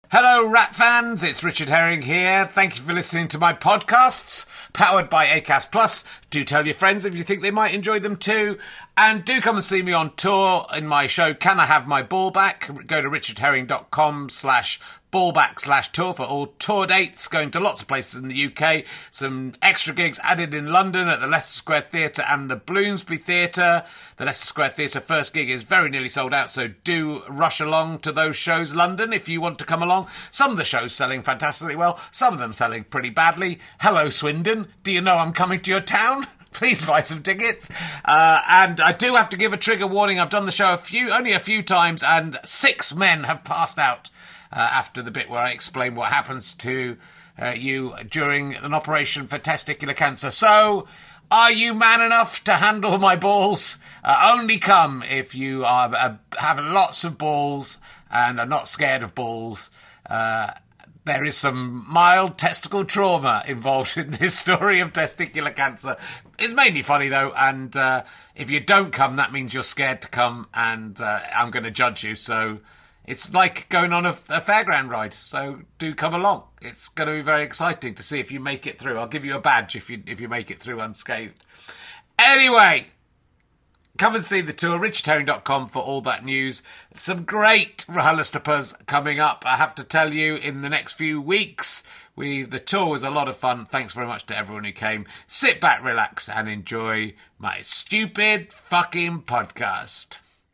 Hello, Rat fans. It's Richard Herring here. Thank you for listening to my podcasts, powered by Acast Plus. Do tell your friends if you think they might enjoy them too. And do come and see me on tour in my show, Can I Have My Ball Back? Go to richardherring.com/ballback/tour for all tour dates, going to lots of places in the UK. Some extra gigs added in London at the Leicester Square Theatre and the Bloomsbury Theatre. The Leicester Square Theatre first gig is very nearly sold out, so do rush along to those shows, London, if you want to come along. Some of the shows selling fantastically well, some of them selling pretty badly. Hello, Swindon. Do you know I'm coming to your town? Please buy some tickets. And I do have to give a trigger warning. I've done the show only a few times, and 6 men have passed out after the bit where I explain what happens to you during an operation for testicular cancer. So, are you man enough to handle my balls? Only come if you have lots of balls and are not scared of balls. There is some mild testicle trauma involved in this story of testicular cancer. It's mainly funny, though, and if you don't come, that means you're scared to come, and I'm going to judge you. So it's like going on a fairground ride, so do come along. It's going to be very exciting to see if you make it through. I'll give you a badge if you make it through unscathed. Anyway, come and see the tour, richardherring.com for all that news. Some great RHLSTPs coming up, I have to tell you, in the next few weeks. The tour was a lot of fun. Thanks very much to everyone who came. Sit back, relax, and enjoy my stupid fucking podcast.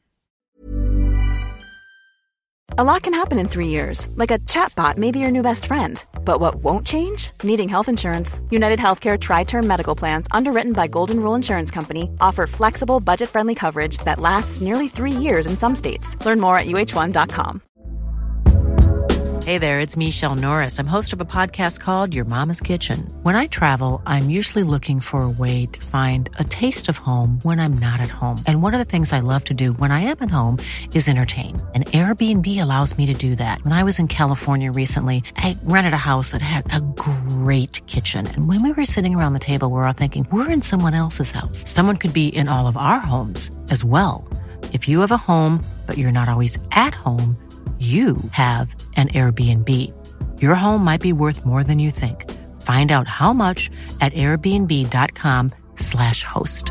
A lot can happen in 3 years, like a chatbot may be your new best friend. But what won't change? Needing health insurance. United Healthcare Tri-Term Medical Plans, underwritten by Golden Rule Insurance Company, offer flexible, budget-friendly coverage that lasts nearly 3 years in some states. Learn more at uh1.com. Hey there, it's Michelle Norris. I'm host of a podcast called Your Mama's Kitchen. When I travel, I'm usually looking for a way to find a taste of home when I'm not at home. And one of the things I love to do when I am at home is entertain. And Airbnb allows me to do that. When I was in California recently, I rented a house that had a great kitchen. And when we were sitting around the table, we were all thinking, we're in someone else's house. Someone could be in all of our homes as well. If you have a home, but you're not always at home, you have an Airbnb. Your home might be worth more than you think. Find out how much at airbnb.com/host.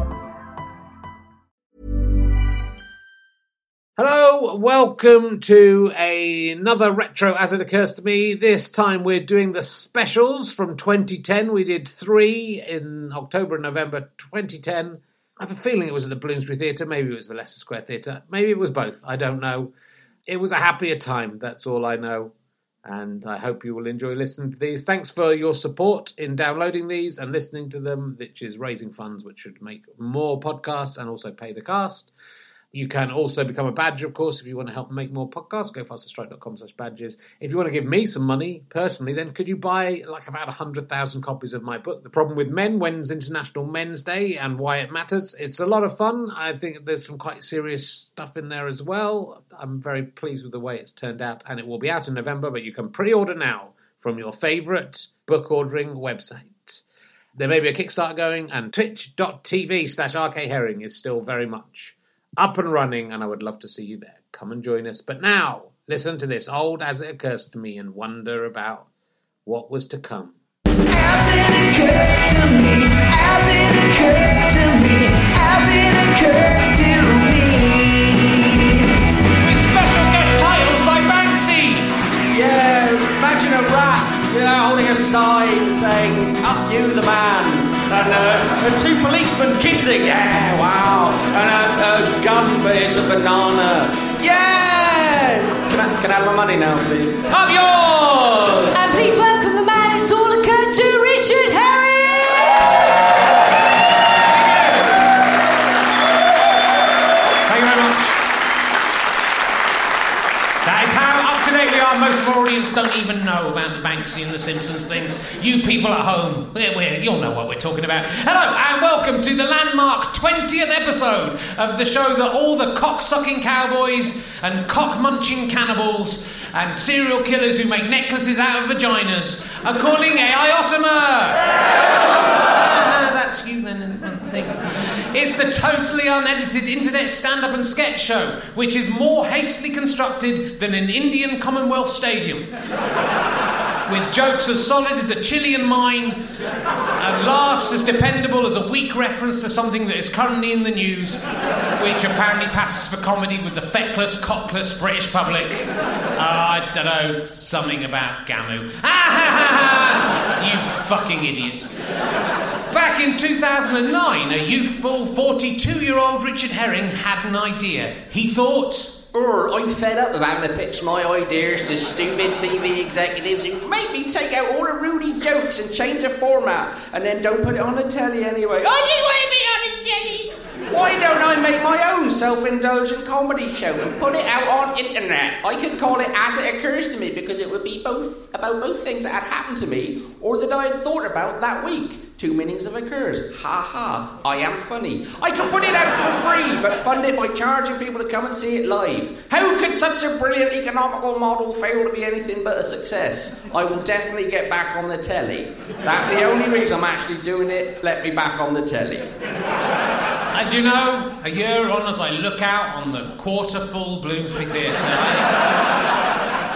Hello, welcome to another Retro As It Occurs to Me. This time we're doing the specials from 2010. We did 3 in October and November 2010. I have a feeling it was at the Bloomsbury Theatre. Maybe it was the Leicester Square Theatre. Maybe it was both. I don't know. It was a happier time, that's all I know. And I hope you will enjoy listening to these. Thanks for your support in downloading these and listening to them, which is raising funds, which should make more podcasts and also pay the cast. You can also become a badger, of course, if you want to help make more podcasts. Go fasterstrike.com/badges. If you want to give me some money, personally, then could you buy like about 100,000 copies of my book, The Problem with Men, When's International Men's Day and Why It Matters. It's a lot of fun. I think there's some quite serious stuff in there as well. I'm very pleased with the way it's turned out, and it will be out in November, but you can pre-order now from your favourite book ordering website. There may be a Kickstarter going, and twitch.tv/RKHerring is still very much up and running, and I would love to see you there. Come and join us. But now, listen to this old As It Occurs to Me and wonder about what was to come. As it occurs to me, as it occurs to me, as it occurs to me. With special guest titles by Banksy! Yeah, imagine a rat, holding a sign saying, "Up you the man." And 2 policemen kissing, yeah, wow. And a gun, but it's a banana. Yeah! Can I have my money now, please? Up yours! And please welcome the man it's all occurred to, Richard Herring! Thank you very much. That is how up-to-date we are. Most of our audience don't even know about the Banksy and the Simpsons things. You people at home, you'll know what we're talking about. Hello, and welcome to the landmark 20th episode of the show that all the cock-sucking cowboys and cock-munching cannibals and serial killers who make necklaces out of vaginas are calling AI Ottoman. That's you then. thing. It's the totally unedited internet stand-up and sketch show, which is more hastily constructed than an Indian Commonwealth Stadium. With jokes as solid as a Chilean mine and laughs as dependable as a weak reference to something that is currently in the news, which apparently passes for comedy with the feckless, cockless British public. I don't know, something about Gamu. You fucking idiots. Back in 2009, a youthful 42-year-old Richard Herring had an idea. He thought... I'm fed up of having to pitch my ideas to stupid TV executives who make me take out all the Rudy jokes and change the format and then don't put it on the telly anyway. I just want to be on the telly! Why don't I make my own self-indulgent comedy show and put it out on internet? I could call it As It Occurs to Me because it would be about both things that had happened to me or that I had thought about that week. 2 meanings of occurs. Ha ha, I am funny. I can put it out for free, but fund it by charging people to come and see it live. How could such a brilliant economical model fail to be anything but a success? I will definitely get back on the telly. That's the only reason I'm actually doing it. Let me back on the telly. And you know, a year on as I look out on the quarter-full Bloomsbury Theatre,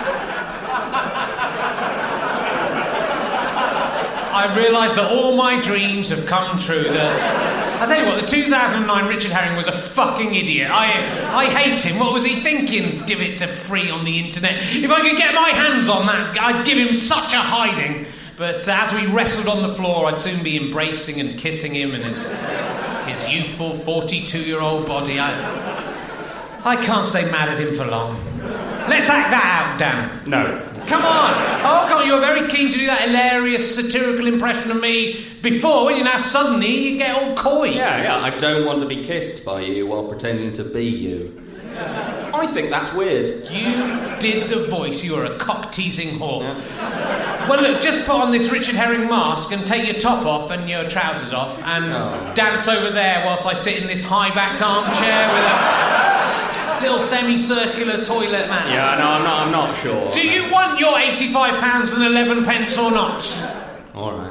I realise that all my dreams have come true. I tell you what, the 2009 Richard Herring was a fucking idiot. I hate him. What was he thinking? Give it to free on the internet. If I could get my hands on that, I'd give him such a hiding. But as we wrestled on the floor, I'd soon be embracing and kissing him and his youthful 42-year-old body. I can't stay mad at him for long. Let's act that out, Dan. No. Come on! Oh, come on, you were very keen to do that hilarious satirical impression of me before, and now suddenly you get all coy. Yeah, I don't want to be kissed by you while pretending to be you. I think that's weird. You did the voice, you were a cock-teasing whore. Yeah. Well, look, just put on this Richard Herring mask and take your top off and your trousers off and dance over there whilst I sit in this high-backed armchair with a... little semicircular toilet man. Yeah, no, I'm not sure. Do you want your £85 and 11 pence or not? All right.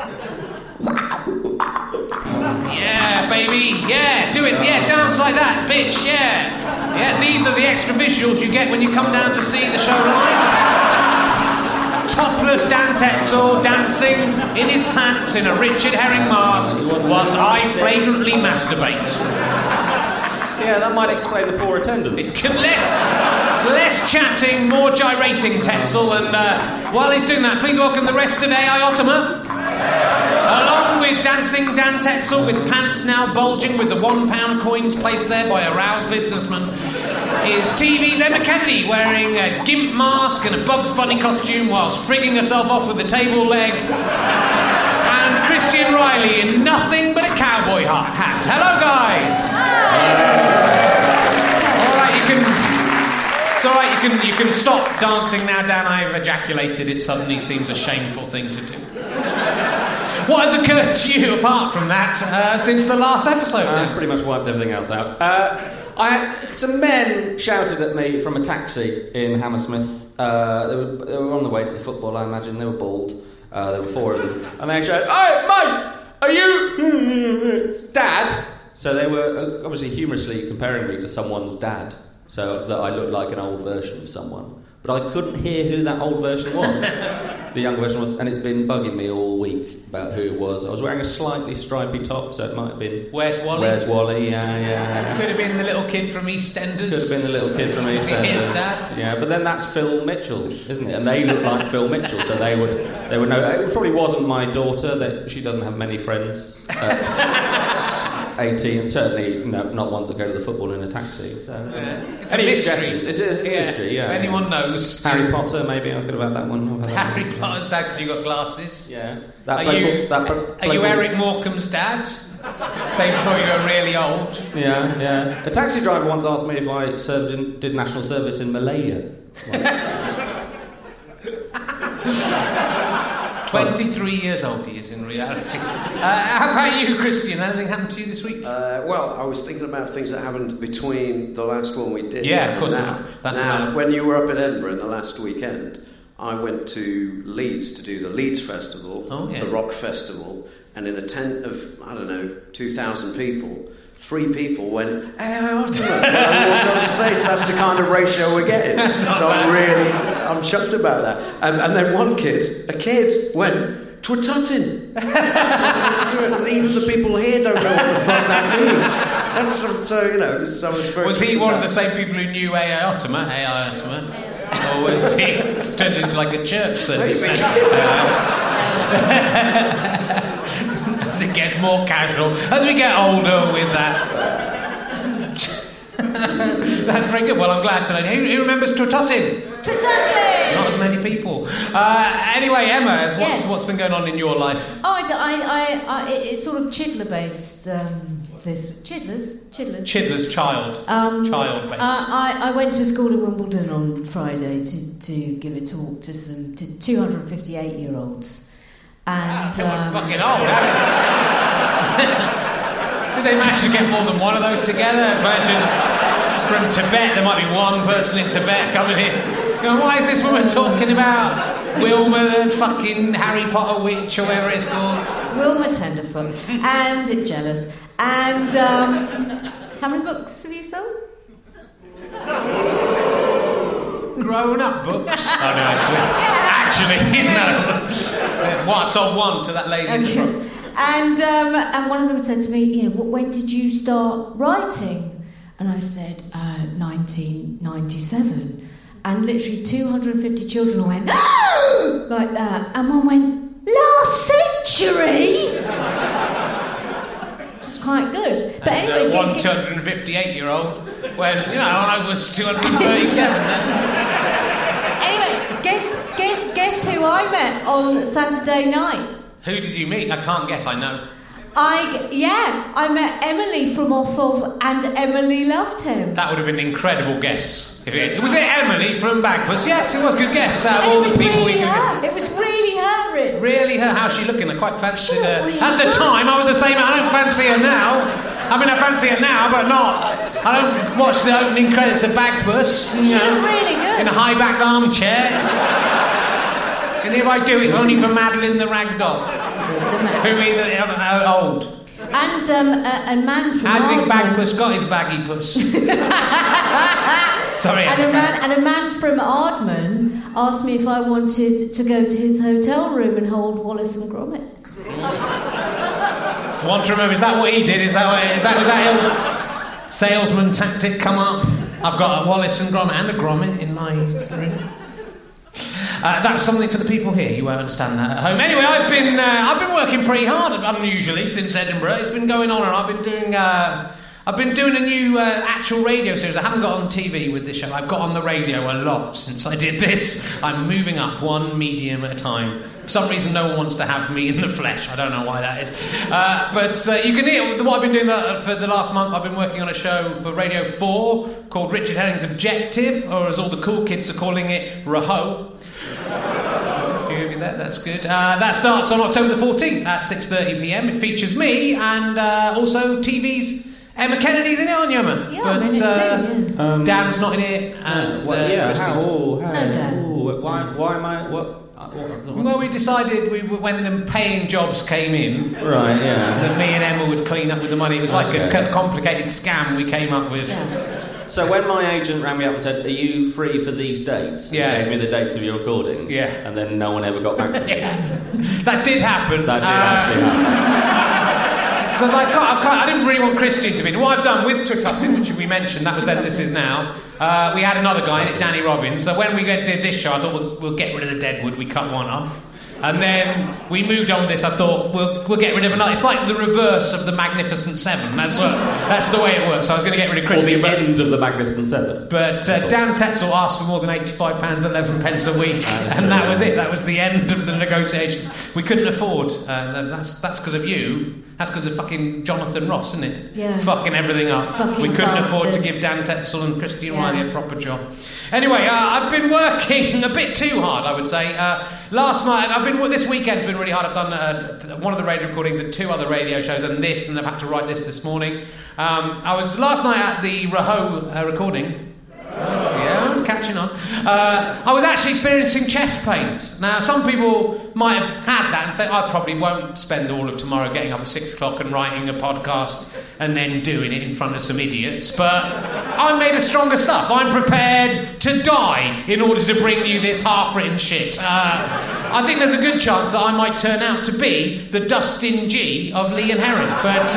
Yeah, baby. Yeah, do it. Yeah, dance like that, bitch. Yeah. Yeah, these are the extra visuals you get when you come down to see the show live. Topless Dan Tetzel dancing in his pants in a Richard Herring mask whilst I flagrantly masturbate. Yeah, that might explain the poor attendance. Less chatting, more gyrating, Tetzel. And while he's doing that, please welcome the rest of AI Ottoman. Along with dancing Dan Tetzel, with pants now bulging with the £1 coins placed there by a roused businessman, is TV's Emma Kennedy wearing a gimp mask and a Bugs Bunny costume whilst frigging herself off with a table leg. And Christian Riley in nothing but a cowboy hat. Hello, guys. It's all right, you can stop dancing now, Dan. I've ejaculated. It suddenly seems a shameful thing to do. What has occurred to you apart from that since the last episode? It's pretty much wiped everything else out. Some men shouted at me from a taxi in Hammersmith. They were on the way to the football, I imagine. They were bald. There were 4 of them. And they shouted, "Hey, mate, are you Dad?" So they were obviously humorously comparing me to someone's dad, so that I looked like an old version of someone. But I couldn't hear who that old version was. The younger version was, and it's been bugging me all week about who it was. I was wearing a slightly stripy top, so it might have been... Where's Wally? Where's Wally, yeah. Could have been the little kid from EastEnders. Could have been the little kid from EastEnders. His dad. Yeah, but then that's Phil Mitchell, isn't it? And they look like Phil Mitchell, so they would know. It probably wasn't my daughter, that she doesn't have many friends. 18, certainly not ones that go to the football in a taxi. So, it's a mystery. It's a mystery, yeah. Anyone knows. Harry Potter, maybe I could have had that one. Harry Potter's dad, because you got glasses. Yeah. Are you Eric Morecambe's dad? They thought you were really old. Yeah. A taxi driver once asked me if I did national service in Malaya. 23 years old he is in reality. How about you, Christian? Anything happened to you this week? Well, I was thinking about things that happened between the last one we did. Yeah, of course. Now, when you were up in Edinburgh in the last weekend, I went to Leeds to do the Leeds Festival, the Rock Festival, and in a tent of, 2,000 people, 3 people went, "Hey, Ultimate!" When I walked on stage. That's the kind of ratio we're getting. That's not so bad. I'm chuffed about that. And then a kid went, "Twatutting." Even the people here don't know what the fuck that means. Was he one of the same people who knew A.I. Ottoman? Or was he turned into like a church service? As it gets more casual, as we get older with that. That's very good. Well, I'm glad to know. Who remembers Twatutting? Twatutting! Not as many people. Anyway, Emma, what's been going on in your life? It's sort of Chidler based. Chidler's child based. I went to a school in Wimbledon on Friday to give a talk to 258-year-olds. And fucking old, Did they manage to get more than one of those together? Imagine from Tibet, there might be one person in Tibet coming in. Going, why is this woman talking about Wilma the fucking Harry Potter witch or whatever it's called? Wilma Tenderfoot and Jealous. And how many books have you sold? Grown-up books? Oh no, actually, no. Well, I've sold one to that lady in the front. And one of them said to me, when did you start writing? And I said, 1997. And literally 250 children went, like that. And one went, last century? Which is quite good. But anyway... one 258-year-old when, I was 237 then. Anyway, guess who I met on Saturday night? Who did you meet? I can't guess, I know. I met Emily from Off Of, and Emily loved him. That would have been an incredible guess. Was it Emily from Bagpuss? Yes, it was a good guess. Out of all the people we could get. It was really her, Rich. Really her? How's she looking? I quite fancied her. Really at the time, I was the same. I don't fancy her now. I mean, I fancy her now, but not. I don't watch the opening credits of Bagpuss. She looked really good. In a high-backed armchair. And if I do, it's only for Madeline the Ragdoll, who is old. And a man from How do you think Ardman. Bagpuss got his baggy puss? Sorry. And a man from Ardman asked me if I wanted to go to his hotel room and hold Wallace and Gromit. It's one to remember. Is that what he did? Was that ill salesman tactic come up? I've got a Wallace and Gromit and a Gromit in my room. That's something for the people here. You won't understand that at home. Anyway, I've been working pretty hard, unusually, since Edinburgh. It's been going on, and I've been doing a new actual radio series. I haven't got on TV with this show. I've got on the radio a lot since I did this. I'm moving up one medium at a time. For some reason, no one wants to have me in the flesh. I don't know why that is. But you can hear what I've been doing for the last month. I've been working on a show for Radio 4 called Richard Herring's Objective, or as all the cool kids are calling it, Raho. A few of you there, that's good. That starts on October the 14th at 6:30pm. It features me and also TV's Emma Kennedy's in it, aren't you, Emma? Yeah, I'm in it too, yeah. Dan's not in it. And, No, Dan. Why am I... What? Well, we decided when the paying jobs came in, right, yeah, that me and Emma would clean up with the money. It was like a complicated scam we came up with. Yeah. So when my agent rang me up and said, "Are you free for these dates?" Yeah. He gave me the dates of your recordings. Yeah. And then no one ever got back to me. That did happen. That did actually happen. Because I didn't really want Christian to be. What I've done with Twatutting, which we mentioned, that was then, this is now. We had another guy in it, Danny Robbins. So when we did this show, I thought we'll get rid of the Deadwood. We cut one off. And then we moved on with this. I thought we'll get rid of another. It's like the reverse of the Magnificent Seven. That's the way it works. So I was going to get rid of Christian. Or the end of the Magnificent Seven. But Dan Tetzel asked for more than £85.11 a week, and that was it. That was the end of the negotiations. We couldn't afford. That's because of you. That's because of fucking Jonathan Ross, isn't it? Yeah. Fucking everything up. Fucking we couldn't bastards. afford to give Dan Tetzel and Christian Riley a proper job. Anyway, I've been working a bit too hard, I would say. Last night, this weekend's been really hard. I've done one of the radio recordings at 2 other radio shows, and I've had to write this morning. I was last night at the Raho recording. Yeah. was catching on. I was actually experiencing chest pains. Now, some people might have had that and think, I probably won't spend all of tomorrow getting up at 6 o'clock and writing a podcast and then doing it in front of some idiots. But I'm made of stronger stuff. I'm prepared to die in order to bring you this half-written shit. I think there's a good chance that I might turn out to be the Dustin G of Lee and Herring. But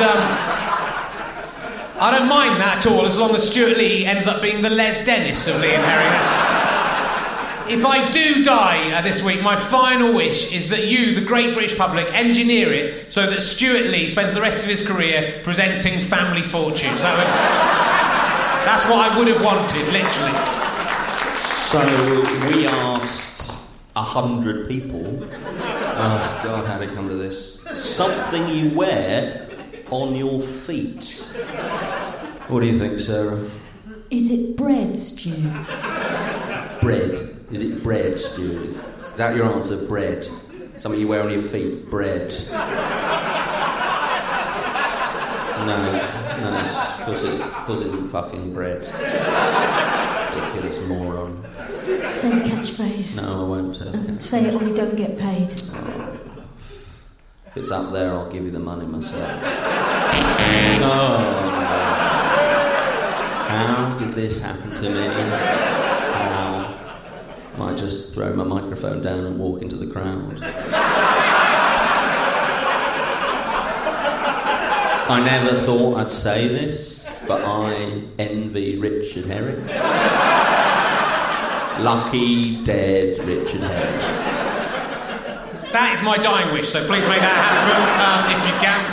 I don't mind that at all, as long as Stuart Lee ends up being the Les Dennis of Lee and Herring. If I do die this week, my final wish is that you, the great British public, engineer it so that Stuart Lee spends the rest of his career presenting Family Fortunes. That's what I would have wanted, literally. So we asked 100 people. Oh God, how did it come to this? Something you wear on your feet. What do you think, Sarah? Is it bread, Stu? Bread. Is it bread, Stu? Is that your answer? Bread. Something you wear on your feet. Bread. No, of course it isn't fucking bread. Ridiculous moron. Say the catchphrase. No, I won't say it. Say it or we don't get paid. If it's up there, I'll give you the money myself. Oh. How did this happen to me? How? I might just throw my microphone down and walk into the crowd. I never thought I'd say this, but I envy Richard Herring. Lucky, dead Richard Herring. That is my dying wish, so please make that happen if you can.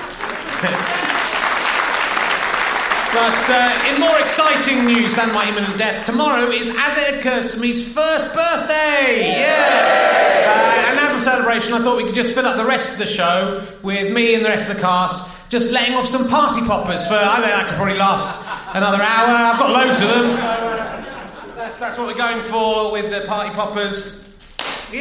But in more exciting news than my imminent death, tomorrow is As It Occurs to Me's first birthday! Yeah! And as a celebration, I thought we could just fill up the rest of the show with me and the rest of the cast just letting off some party poppers for, I think that could probably last another hour. I've got loads of them, so that's what we're going for with the party poppers. Yay!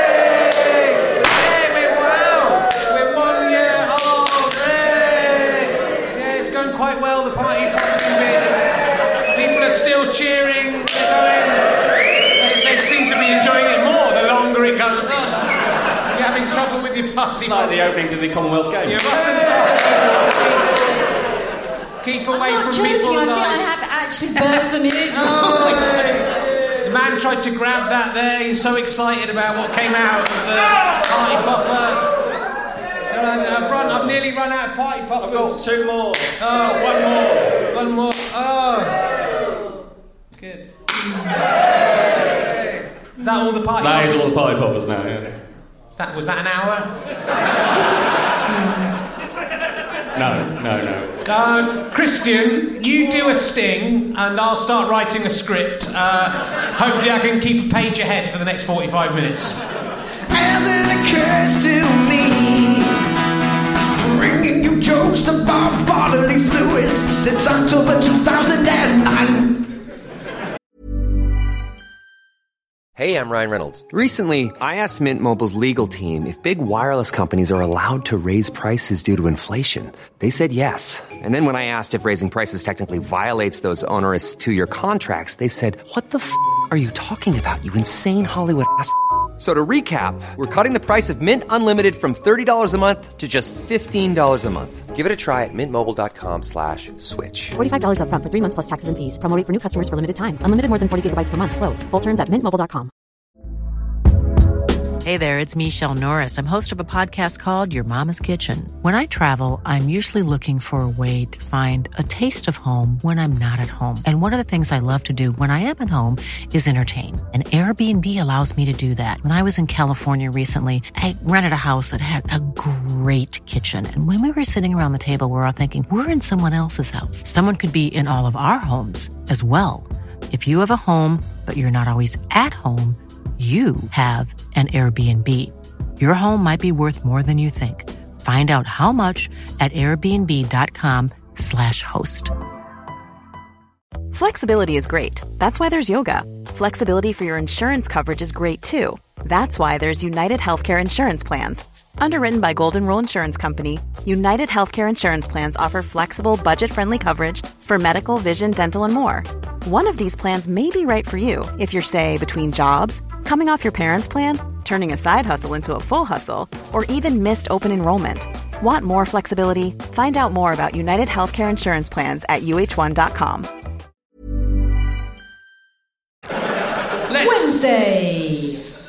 We're 1 year old! Yay! Yeah, it's going quite well, the party popping bit. People are still cheering. They seem to be enjoying it more the longer it goes on. You're having trouble with your party poppers. Like the opening to the Commonwealth Games. You mustn't keep away from people's I think I eyes. have actually burst them in. The man tried to grab that there. He's so excited about what came out of the party popper. I've nearly run out of party poppers. I've got 2 more. Oh, one more. Oh, good. Is that all the party poppers? That is all the party poppers now, yeah. Was that an hour? No. Christian, you do a sting and I'll start writing a script. Hopefully I can keep a page ahead for the next 45 minutes. As it occurs to me, bringing you jokes about bodily fluids since October 2009. Hey, I'm Ryan Reynolds. Recently, I asked Mint Mobile's legal team if big wireless companies are allowed to raise prices due to inflation. They said yes. And then when I asked if raising prices technically violates those onerous 2-year contracts, they said, "What the f*** are you talking about, you insane Hollywood ass?" So to recap, we're cutting the price of Mint Unlimited from $30 a month to just $15 a month. Give it a try at mintmobile.com/switch. $45 up front for 3 months plus taxes and fees. Promo rate for new customers for limited time. Unlimited more than 40 gigabytes per month. Slows full terms at mintmobile.com. Hey there, it's Michelle Norris. I'm host of a podcast called Your Mama's Kitchen. When I travel, I'm usually looking for a way to find a taste of home when I'm not at home. And one of the things I love to do when I am at home is entertain. And Airbnb allows me to do that. When I was in California recently, I rented a house that had a great kitchen. And when we were sitting around the table, we were all thinking, we're in someone else's house. Someone could be in all of our homes as well. If you have a home, but you're not always at home, you have an Airbnb. Your home might be worth more than you think. Find out how much at airbnb.com/host. Flexibility is great. That's why there's yoga. Flexibility for your insurance coverage is great too. That's why there's United Healthcare Insurance Plans. Underwritten by Golden Rule Insurance Company, United Healthcare Insurance Plans offer flexible, budget-friendly coverage for medical, vision, dental, and more. One of these plans may be right for you if you're, say, between jobs, coming off your parents' plan, turning a side hustle into a full hustle, or even missed open enrollment. Want more flexibility? Find out more about United Healthcare Insurance Plans at uh1.com. Wednesday.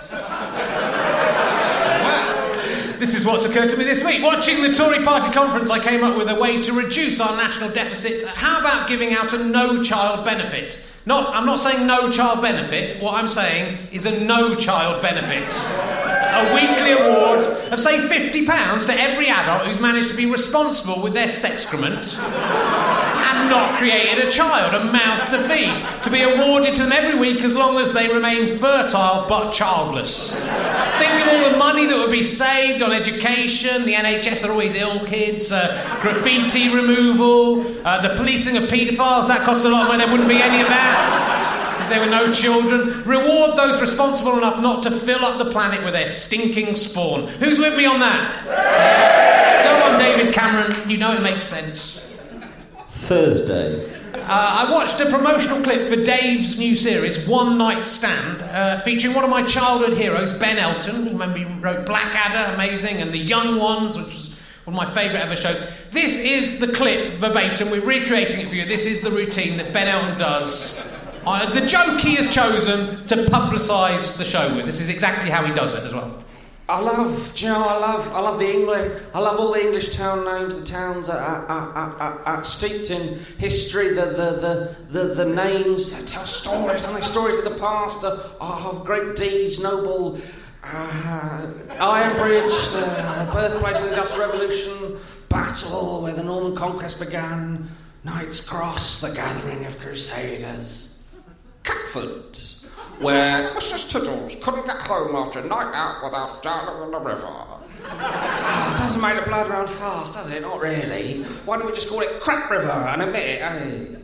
This is what's occurred to me this week. Watching the Tory party conference, I came up with a way to reduce our national deficit. How about giving out a no-child benefit? I'm not saying no child benefit. What I'm saying is a no-child benefit. A weekly award of, say, £50 to every adult who's managed to be responsible with their sexcrement and not created a child, a mouth to feed, to be awarded to them every week as long as they remain fertile but childless. Think of all the money that would be saved on education, the NHS, they're always ill kids, graffiti removal, the policing of paedophiles, that costs a lot of money, there wouldn't be any of that. If there were no children. Reward those responsible enough not to fill up the planet with their stinking spawn. Who's with me on that? Go on, David Cameron, you know it makes sense. Thursday. I watched a promotional clip for Dave's new series, One Night Stand, featuring one of my childhood heroes, Ben Elton. Remember he wrote Blackadder, amazing, and The Young Ones, which was one of my favourite ever shows. This is the clip, verbatim. We're recreating it for you. This is the routine that Ben Elton does. The joke he has chosen to publicise the show with. This is exactly how he does it as well. I love the English. I love all the English town names. The towns are steeped in history. The names tell stories, and stories of the past of great deeds, noble. Iron Bridge, the birthplace of the Industrial Revolution, Battle where the Norman conquest began, Knight's Cross, the gathering of Crusaders. Catford, where Mrs. Tiddles couldn't get home after a night out without drowning in the river. It doesn't make the blood run fast, does it? Not really. Why don't we just call it Crap River and admit it, eh?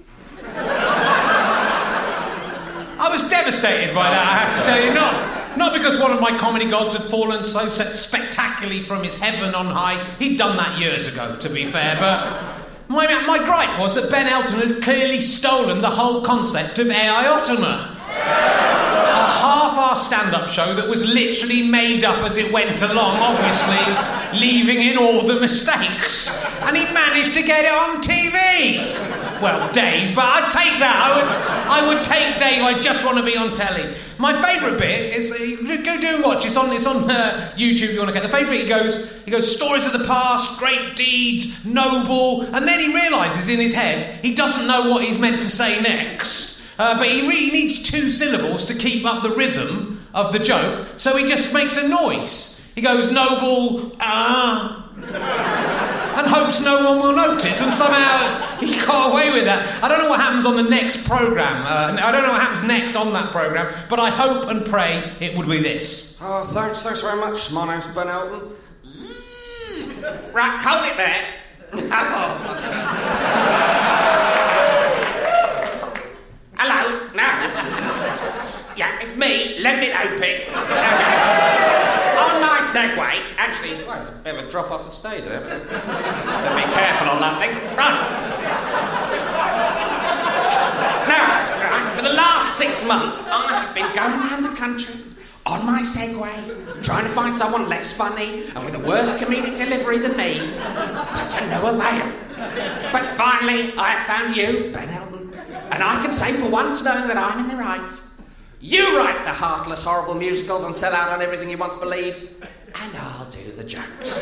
I was devastated by that, I have to tell you. Not because one of my comedy gods had fallen so spectacularly from his heaven on high. He'd done that years ago, to be fair, but my gripe was that Ben Elton had clearly stolen the whole concept of AI Ottoman. A half-hour stand-up show that was literally made up as it went along, obviously leaving in all the mistakes. And he managed to get it on TV. Well, Dave, but I'd take that. I would take Dave. I just want to be on telly. My favourite bit is go do and watch. It's on YouTube. If you want to get the favourite bit. He goes stories of the past, great deeds, noble, and then he realises in his head he doesn't know what he's meant to say next. But he really needs 2 syllables to keep up the rhythm of the joke, so he just makes a noise. He goes noble, and hopes no one will notice, and somehow he got away with that. I don't know what happens on the next programme. I don't know what happens next on that programme, but I hope and pray it would be this. Oh, thanks very much. My name's Ben Elton. Right, hold it there. Hello? No. Yeah, it's me, Lemon Opic. On my Segway, actually, well, it's a bit of a drop off the stage there. But be careful on that thing. Right. Now, for the last 6 months, I have been going around the country on my Segway, trying to find someone less funny and with a worse comedic delivery than me, but to no avail. But finally, I have found you, Ben Elton, and I can say for once, knowing that I'm in the right. You write the heartless, horrible musicals and sell out on everything you once believed, and I'll do the jokes.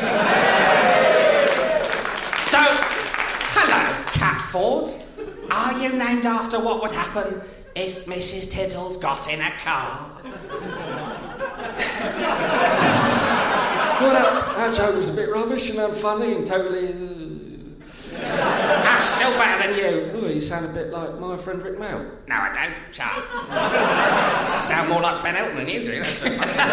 So, hello, Catford. Are you named after what would happen if Mrs. Tiddles got in a car? Well, that joke was a bit rubbish and unfunny and totally... I'm still better than you. Oh, you sound a bit like my friend Rick Mel. No, I don't. Shut up. I sound more like Ben Elton than you do. That's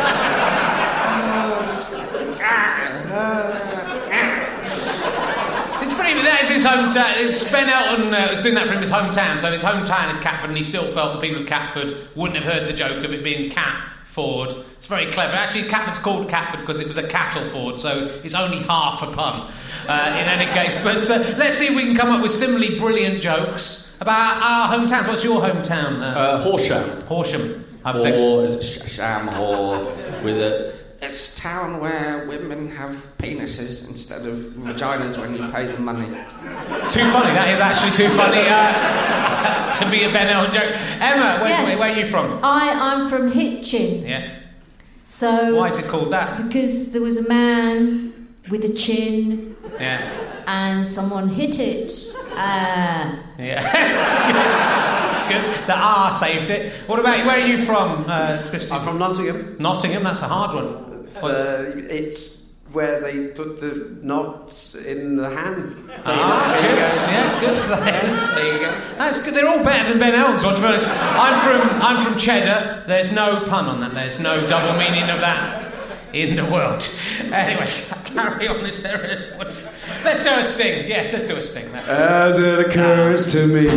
It's pretty. That is his hometown. Ben Elton was doing that for him, his hometown. So his hometown is Catford, and he still felt the people of Catford wouldn't have heard the joke of it being Catford. It's very clever. Actually, Catford's called Catford because it was a cattle ford, so it's only half a pun in any case. But let's see if we can come up with similarly brilliant jokes about our hometowns. What's your hometown? Horsham. Horsham. Or Sham, or with a... It's a town where women have penises instead of vaginas when you pay them money. Too funny. That is actually too funny to be a Ben Elton joke. Emma, where are you from? I'm from Hitchin. Yeah. So why is it called that? Because there was a man with a chin. Yeah. And someone hit it. Yeah. It's good. The R saved it. What about you? Where are you from, Christian? I'm from Nottingham. Nottingham, that's a hard one. It's where they put the knots in the ham. Good. Yeah, good. There you go. That's good. They're all better than Ben Elton's one, to be honest. I'm from Cheddar. There's no pun on that. There's no double meaning of that in the world. Anyway, carry on. Let's do a sting. Yes, let's do a sting. As it occurs to me,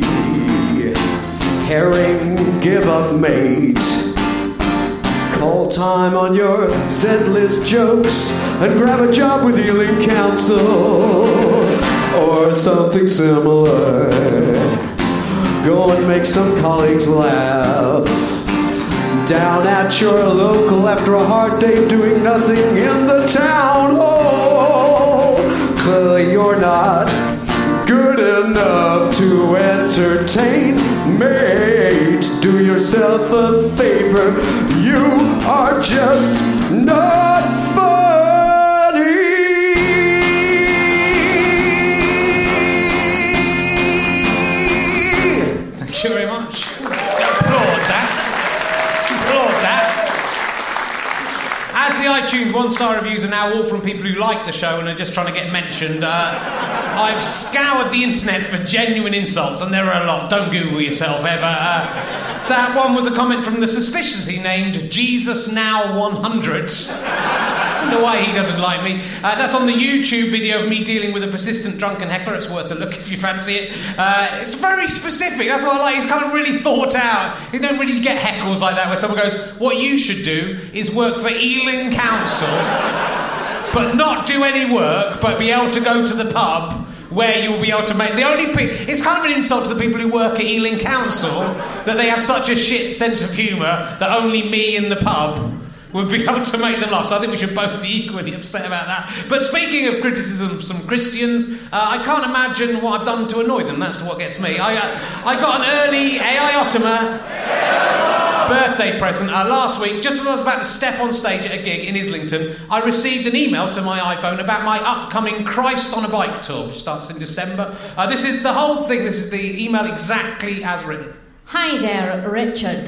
herring, give up, mate. Call time on your Z-list jokes and grab a job with Ealing Council or something similar. Go and make some colleagues laugh. Down at your local after a hard day doing nothing in the town hall. Clearly you're not good enough to entertain, mate. Do yourself a favor. You are just not funny. Thank you very much. Applaud that. As the iTunes one-star reviews are now all from people who like the show and are just trying to get mentioned, I've scoured the internet for genuine insults, and there are a lot. Don't Google yourself ever. That one was a comment from the suspiciously named Jesus Now 100. I don't know why he doesn't like me. That's on the YouTube video of me dealing with a persistent drunken heckler. It's worth a look if you fancy it. It's very specific. That's what I like. He's kind of really thought out. You don't really get heckles like that where someone goes, what you should do is work for Ealing Council, but not do any work, but be able to go to the pub where you'll be able to make... It's kind of an insult to the people who work at Ealing Council that they have such a shit sense of humour that only me in the pub would be able to make them laugh. So I think we should both be equally upset about that. But speaking of criticism of some Christians, I can't imagine what I've done to annoy them. That's what gets me. I got an early AI Optima birthday present last week. Just as I was about to step on stage at a gig in Islington, I received an email to my iPhone about my upcoming Christ on a Bike tour, which starts in December. This is the whole thing. This is the email exactly as written. Hi there, Richard.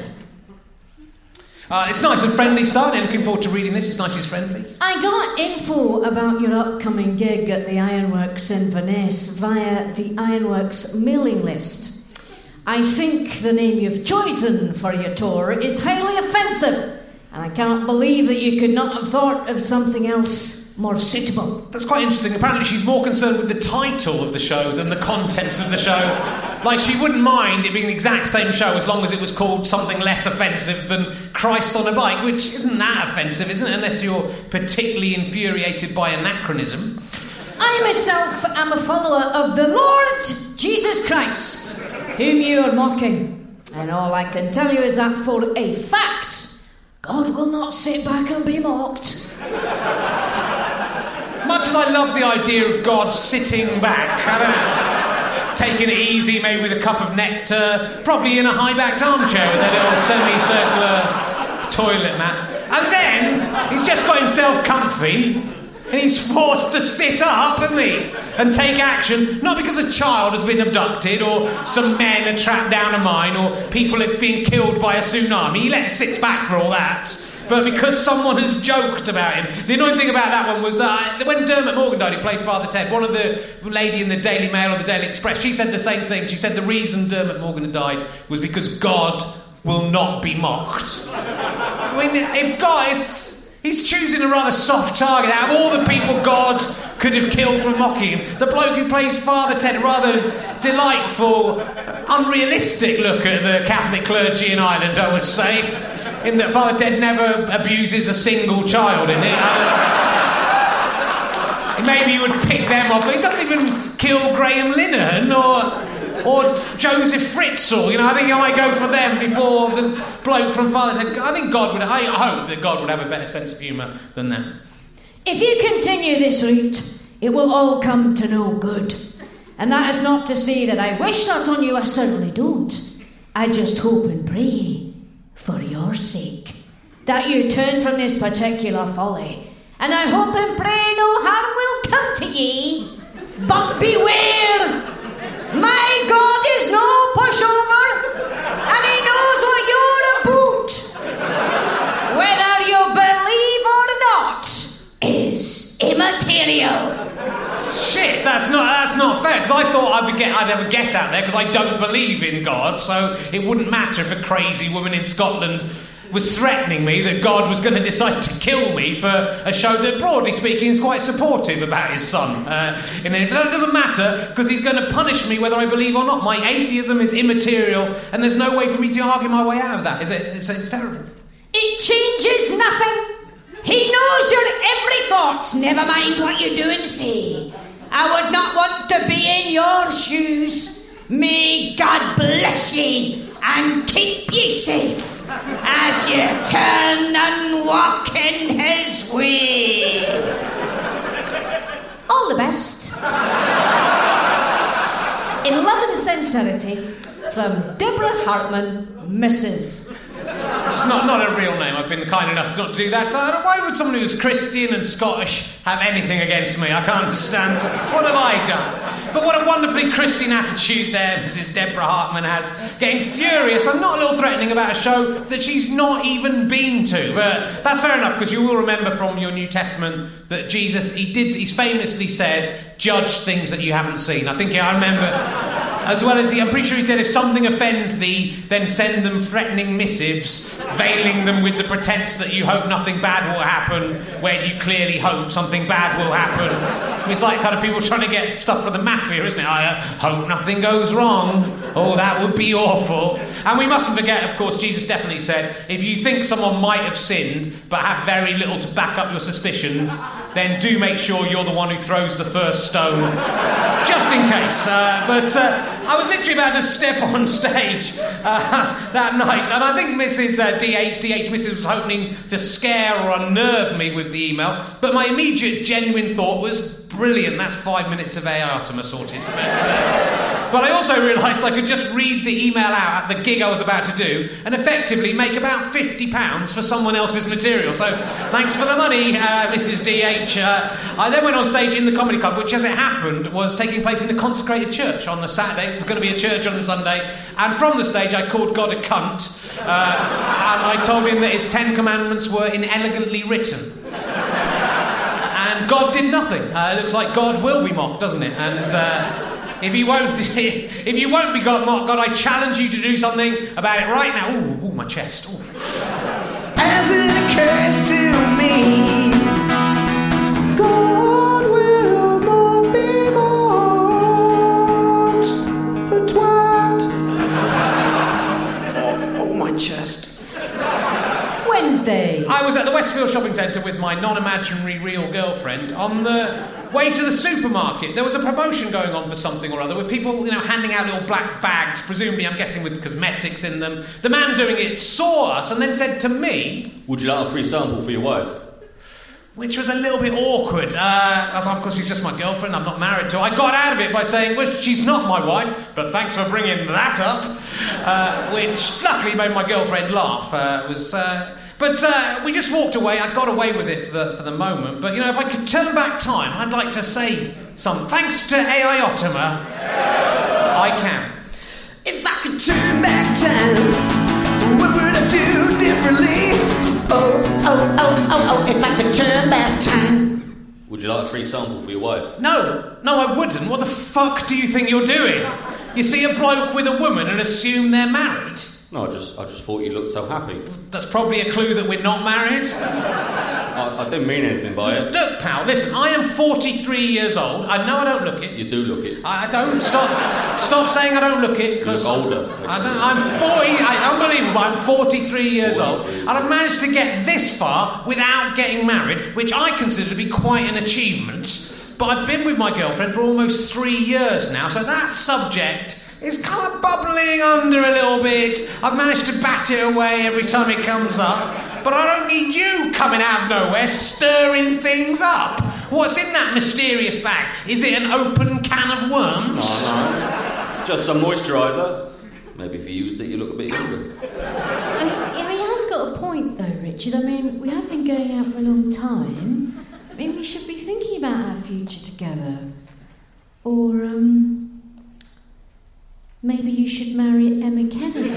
It's nice and friendly start. Looking forward to reading this. It's nice it's friendly. I got info about your upcoming gig at the Ironworks in Venice via the Ironworks mailing list. I think the name you've chosen for your tour is highly offensive, and I can't believe that you could not have thought of something else more suitable. That's quite interesting. Apparently she's more concerned with the title of the show than the contents of the show. Like, she wouldn't mind it being the exact same show as long as it was called something less offensive than Christ on a Bike, which isn't that offensive, isn't it? Unless you're particularly infuriated by anachronism. I myself am a follower of the Lord Jesus Christ, whom you are mocking. And all I can tell you is that for a fact, God will not sit back and be mocked. Much as I love the idea of God sitting back, taking it easy, maybe with a cup of nectar, probably in a high-backed armchair with a little semicircular toilet mat. And then he's just got himself comfy and he's forced to sit up, isn't he? And take action, not because a child has been abducted or some men are trapped down a mine or people have been killed by a tsunami. He sits back for all that. But because someone has joked about him. The annoying thing about that one was that when Dermot Morgan died, who played Father Ted, one of the lady in the Daily Mail or the Daily Express, she said the same thing. She said the reason Dermot Morgan had died was because God will not be mocked. I mean, if God is... He's choosing a rather soft target out of all the people God could have killed for mocking him. The bloke who plays Father Ted, a rather delightful, unrealistic look at the Catholic clergy in Ireland, I would say. In that Father Ted never abuses a single child in it. Maybe he would pick them off. He doesn't even kill Graham Linehan or Or Joseph Fritzl, you know, I think I might go for them before the bloke from Father's Head. I hope that God would have a better sense of humour than that. If you continue this route, it will all come to no good. And that is not to say that I wish that on you, I certainly don't. I just hope and pray, for your sake, that you turn from this particular folly. And I hope and pray no harm will come to ye. But beware! My God is no pushover, and he knows what you're about. Whether you believe or not is immaterial. Shit, that's not fair, because I thought I'd have a get out there, because I don't believe in God, so it wouldn't matter if a crazy woman in Scotland was threatening me that God was going to decide to kill me for a show that, broadly speaking, is quite supportive about his son. But that doesn't matter, because he's going to punish me whether I believe or not. My atheism is immaterial, and there's no way for me to argue my way out of that. It's terrible. It changes nothing. He knows your every thought, never mind what you do and say. I would not want to be in your shoes. May God bless ye and keep ye safe as you turn and walk in his way. All the best. In love and sincerity, from Deborah Hartman, Mrs. It's not a real name. I've been kind enough not to do that. Why would someone who's Christian and Scottish have anything against me? I can't understand. What have I done? But what a wonderfully Christian attitude there Mrs. Deborah Hartman has. Getting furious. I'm not a little threatening about a show that she's not even been to. But that's fair enough, because you will remember from your New Testament that Jesus, he's famously said, judge things that you haven't seen. I remember... As well as I'm pretty sure he said, if something offends thee, then send them threatening missives, veiling them with the pretense that you hope nothing bad will happen, where you clearly hope something bad will happen. It's like kind of people trying to get stuff for the mafia, isn't it? I hope nothing goes wrong. Oh, that would be awful. And we mustn't forget, of course, Jesus definitely said, if you think someone might have sinned, but have very little to back up your suspicions, then do make sure you're the one who throws the first stone, just in case. I was literally about to step on stage that night, and I think Mrs. Mrs. was hoping to scare or unnerve me with the email, but my immediate genuine thought was, brilliant, that's 5 minutes of Artemis sorted. But I also realised I could just read the email out at the gig I was about to do and effectively make about £50 for someone else's material. So thanks for the money, Mrs. DH. I then went on stage in the Comedy Club, which, as it happened, was taking place in the Consecrated Church on the Saturday. There's going to be a church on the Sunday. And from the stage, I called God a cunt. And I told him that his 10 commandments were inelegantly written. And God did nothing. It looks like God will be mocked, doesn't it? And if you won't be mocked, God, I challenge you to do something about it right now. Ooh, my chest. Ooh. As it occurs to me, God will not be mocked. The twat. Oh, my chest. Wednesday. I was at the Westfield Shopping Centre with my non-imaginary real girlfriend on the way to the supermarket. There was a promotion going on for something or other with people, handing out little black bags, presumably, I'm guessing, with cosmetics in them. The man doing it saw us and then said to me, would you like a free sample for your wife? Which was a little bit awkward, as of course she's just my girlfriend, I'm not married to her. I got out of it by saying, well, she's not my wife, but thanks for bringing that up, which luckily made my girlfriend laugh. But we just walked away. I got away with it for the moment. But, if I could turn back time, I'd like to say something. Thanks to AI Optima, I can. If I could turn back time, what would I do differently? Oh, if I could turn back time. Would you like a free sample for your wife? No, I wouldn't. What the fuck do you think you're doing? You see a bloke with a woman and assume they're married? No, I just thought you looked so happy. That's probably a clue that we're not married. I didn't mean anything by it. Look, pal, listen, I am 43 years old. I know I don't look it. You do look it. I don't. Stop saying I don't look it. You look older. I'm 40. Unbelievable. I'm 43 years old. And I've managed to get this far without getting married, which I consider to be quite an achievement. But I've been with my girlfriend for almost 3 years now, so that subject It's kind of bubbling under a little bit. I've managed to bat it away every time it comes up. But I don't need you coming out of nowhere stirring things up. What's in that mysterious bag? Is it an open can of worms? No. Just some moisturiser. Maybe if you used it, you look a bit younger. He has got a point, though, Richard. I mean, we have been going out for a long time. I mean, we should be thinking about our future together. Or, maybe you should marry Emma Kennedy.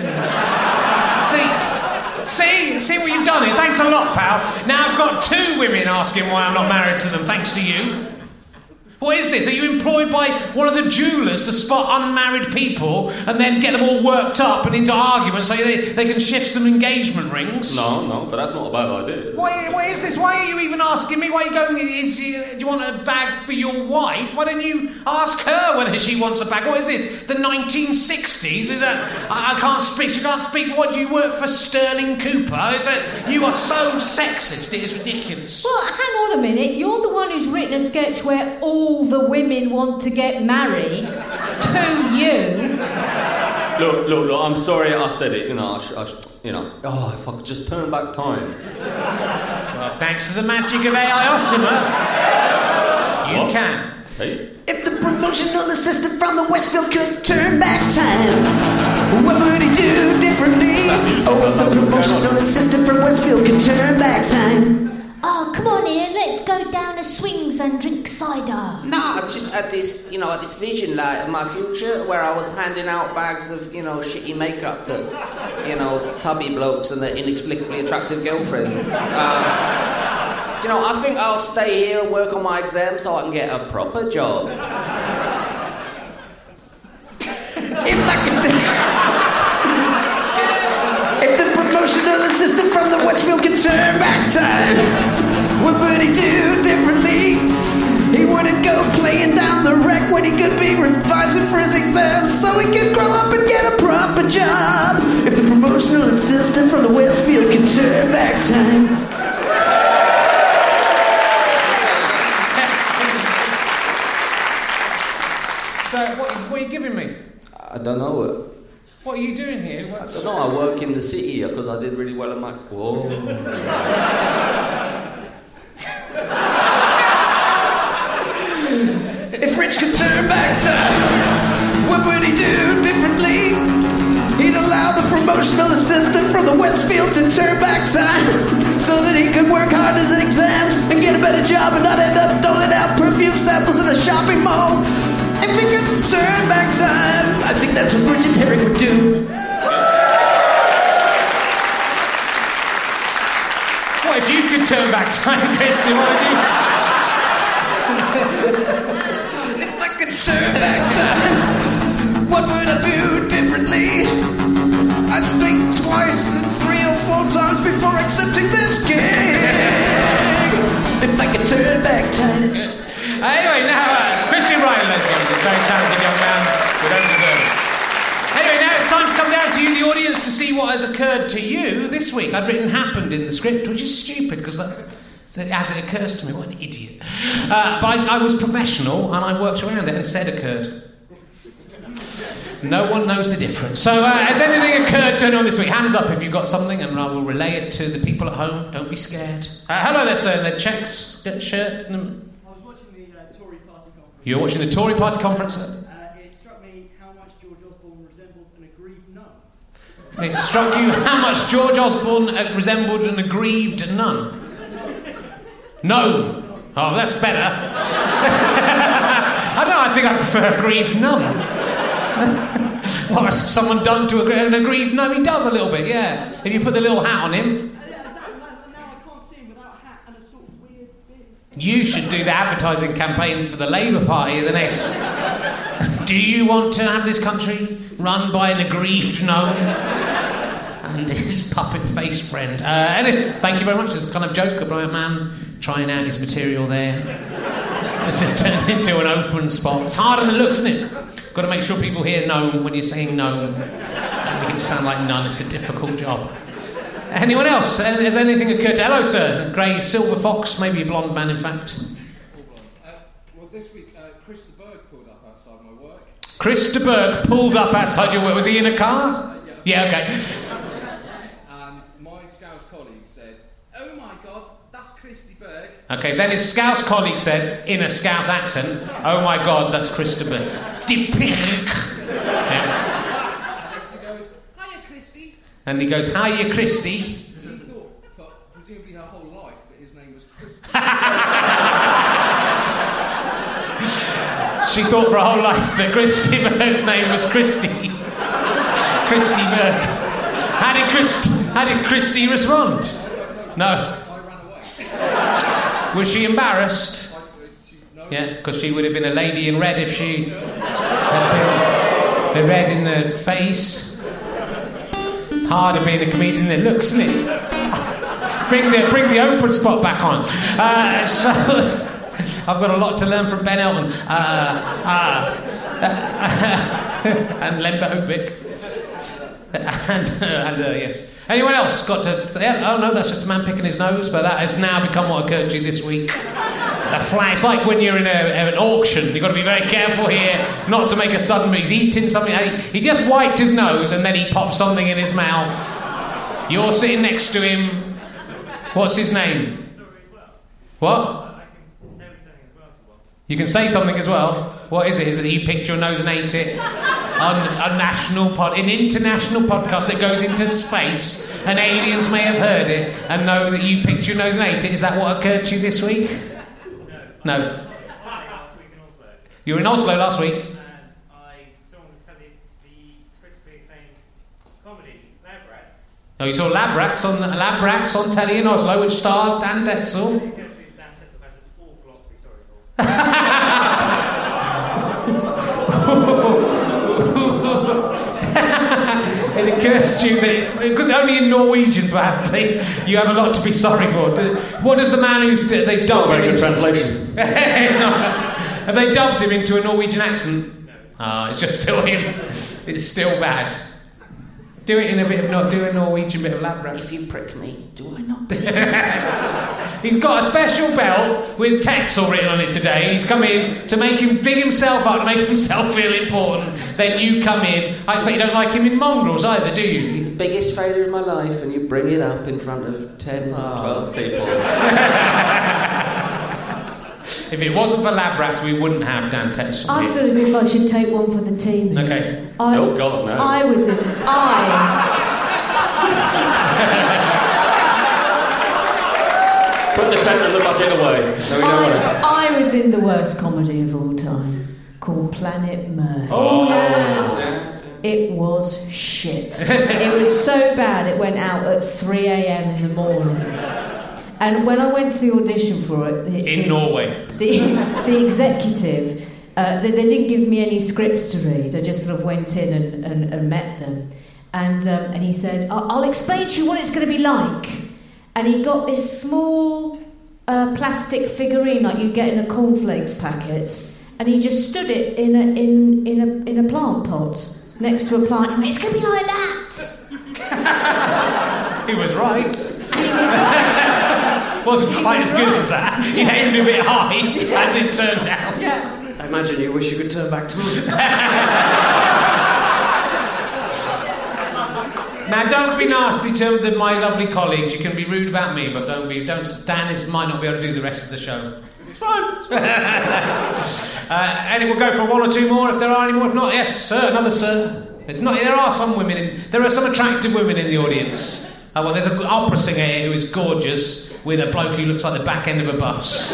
See what you've done here? Thanks a lot, pal. Now I've got 2 women asking why I'm not married to them, thanks to you. What is this? Are you employed by one of the jewellers to spot unmarried people and then get them all worked up and into arguments so they can shift some engagement rings? No, but that's not a bad idea. What is this? Why are you even asking me? Why are you going, do you want a bag for your wife? Why don't you ask her whether she wants a bag? What is this? The 1960s? Is that... I can't speak. She can't speak. What, do you work for Sterling Cooper? Is that... You are so sexist. It is ridiculous. Well, hang on a minute. You're the one who's written a sketch where all the women want to get married to you. Look, I'm sorry I said it, if I could just turn back time. Well, thanks to the magic of AI Optima, you can. Hey? If the promotional assistant from the Westfield could turn back time, what would he do differently? Oh, if the promotional assistant from Westfield could turn back time. Oh, come on, Ian, let's go down the swings and drink cider. No, I just had this, this vision, like, of my future, where I was handing out bags of, shitty makeup to, tubby blokes and their inexplicably attractive girlfriends. I think I'll stay here and work on my exam so I can get a proper job. If I could If the promotional assistant from the Westfield could turn back time, what would he do differently? He wouldn't go playing down the wreck when he could be revising for his exams so he could grow up and get a proper job. If the promotional assistant from the Westfield could turn back time. So, what are you giving me? I don't know. What are you doing here? I don't know, I work in the city because I did really well at my... Whoa. If Rich could turn back time, what would he do differently? He'd allow the promotional assistant from the Westfield to turn back time so that he could work hard in his exams and get a better job and not end up doling out perfume samples in a shopping mall. If he could turn back time, I think that's what Richard Herring would do. What if you could turn back time, Christy? What would you... If I could turn back time, what would I do differently? I'd think twice and 3 or 4 times before accepting this gig. If I could turn back time. Good. Anyway, now, Christian Ryan, let's go. He's a very talented young man. We don't deserve it. Anyway, now it's time to come down to you, the audience, to see what has occurred to you this week. I'd written happened in the script, which is stupid, because as it occurs to me, what an idiot. But I was professional, and I worked around it and said occurred. No one knows the difference. So, has anything occurred to anyone this week? Hands up if you've got something, and I will relay it to the people at home. Don't be scared. Hello there, sir, in the checked shirt. I was watching the Tory party conference. You're watching the Tory party conference? It struck me how much George Osborne resembled an aggrieved nun. It struck you how much George Osborne resembled an aggrieved nun? No. Oh, that's better. I don't know, I think I prefer aggrieved nun. What has someone done to an aggrieved? No, he does a little bit, yeah. If you put the little hat on him. Now I can't see him without a hat and a sort of weird beard. You should do the advertising campaign for the Labour Party the next. Do you want to have this country run by an aggrieved gnome and his puppet-faced friend? Anyway, thank you very much. There's a kind of joke about a man trying out his material there. This has turned into an open spot. It's harder than it looks, isn't it? Got to make sure people hear gnome when you're saying gnome. Make it sound like none. It's a difficult job. Anyone else? Has anything occurred to... Hello, sir. Grey silver fox, maybe a blonde man, in fact. Well, this week, Chris de Burgh pulled up outside my work. Chris de Burgh pulled up outside your... Was he in a car? Yeah, okay. And my Scouse colleague said, "Oh my God, that's Chris de Burgh." Okay, then his Scouse colleague said, in a Scouse accent, "Oh my God, that's Chris de Burgh." De Burgh. Yeah. And then she goes, "Hiya, Christy." And he goes, "Hiya, Christy." She thought, for presumably her whole life, that his name was Christy. She thought for her whole life that Christy Burgh's name was Christy. Christy Burgh. How did Christy respond? No. I ran away. Was she embarrassed? Yeah, because she would have been a lady in red if she had been the red in the face. It's harder being a comedian than it looks, isn't it? Bring the open spot back on. So I've got a lot to learn from Ben Elton and Len Behopic. And yes. Anyone else got to... oh no, that's just a man picking his nose, but that has now become what occurred to you this week. The flag. It's like when you're in an auction. You've got to be very careful here not to make a sudden move. He's eating something. He just wiped his nose and then he popped something in his mouth. You're sitting next to him. What's his name? What? You can say something as well. What is it? Is it that you picked your nose and ate it on a an international podcast that goes into space, and aliens may have heard it and know that you picked your nose and ate it? Is that what occurred to you this week? No. You were in Oslo last week. I saw on the telly the critically acclaimed comedy Lab Rats. Oh, you saw Lab Rats on telly in Oslo, which stars Dan Tetzel. It occurs to you that, because only in Norwegian, probably, you have a lot to be sorry for. What does the man who's they've dubbed him into? Translation. Have they dubbed him into a Norwegian accent? It's just still him. It's still bad. Do it in a bit of do a Norwegian bit of Lab Rats. If you prick me, do I not? He's got a special belt with Tetzel written on it today. He's come in to make him big himself up, to make himself feel important. Then you come in. I expect you don't like him in mongrels either, do you? He's the biggest failure in my life, and you bring it up in front of 10, 12 people. If it wasn't for Lab Rats, we wouldn't have Dan Tetzel. I feel as if I should take one for the team. Okay. Oh, God, no. I was in... Put the tent and the bucket away. No, we don't want it. I was in the worst comedy of all time, called Planet Mirth. Oh, yes. It was shit. It was so bad it went out at 3 a.m. in the morning. And when I went to the audition for it... In Norway. The executive, they didn't give me any scripts to read. I just sort of went in and met them. And he said, I'll explain to you what it's going to be like. And he got this small plastic figurine like you get in a cornflakes packet, and he just stood it in a plant pot next to a plant. And it's going to be like that. He was right. And he was right. Wasn't quite as good as that. He aimed a bit high, as it turned out. Yeah. I imagine you wish you could turn back time. Now, don't be nasty to my lovely colleagues. You can be rude about me, but don't. Dan might not be able to do the rest of the show. It's fine. And we'll go for one or two more if there are any more. If not, yes, sir, another sir. It's not. There are some women. There are some attractive women in the audience. Well, there's an opera singer here who is gorgeous, with a bloke who looks like the back end of a bus.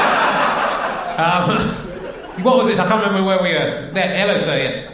What was it? I can't remember where we were. There, hello, sir. Yes.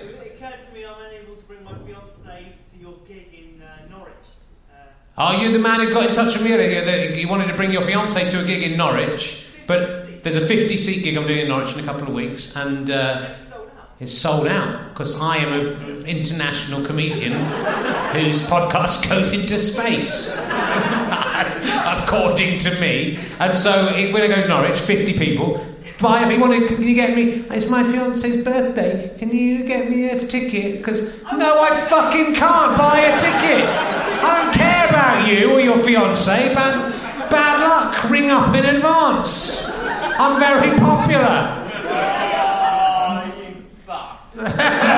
Are you the man who got in touch with me? You wanted to bring your fiancée to a gig in Norwich, but there's a 50-seat gig I'm doing in Norwich in a couple of weeks, and it's sold out because I am an international comedian whose podcast goes into space, according to me. And so when I go to Norwich, 50 people. Buy if you wanted. Can you get me? It's my fiance's birthday. Can you get me a ticket? Because no, I fucking can't buy a ticket. I don't care about you or your fiancé. Bad luck. Ring up in advance. I'm very popular. Oh, you bastard.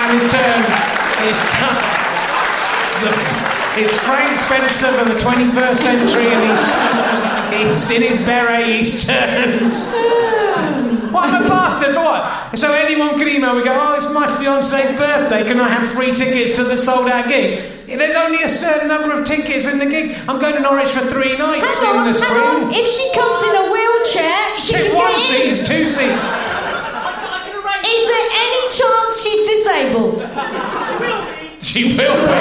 and his turn. It's Frank Spencer from the 21st century, and he's in his beret, he's turned. What, I'm a bastard for what? So anyone can email me, go, oh, it's my fiance's birthday, can I have free tickets to the sold-out gig? There's only a certain number of tickets in the gig. I'm going to Norwich for 3 nights in the spring. Hang on. If she comes in a wheelchair, she can one get seat in. is 2 seats. Is there any chance she's disabled? She will be.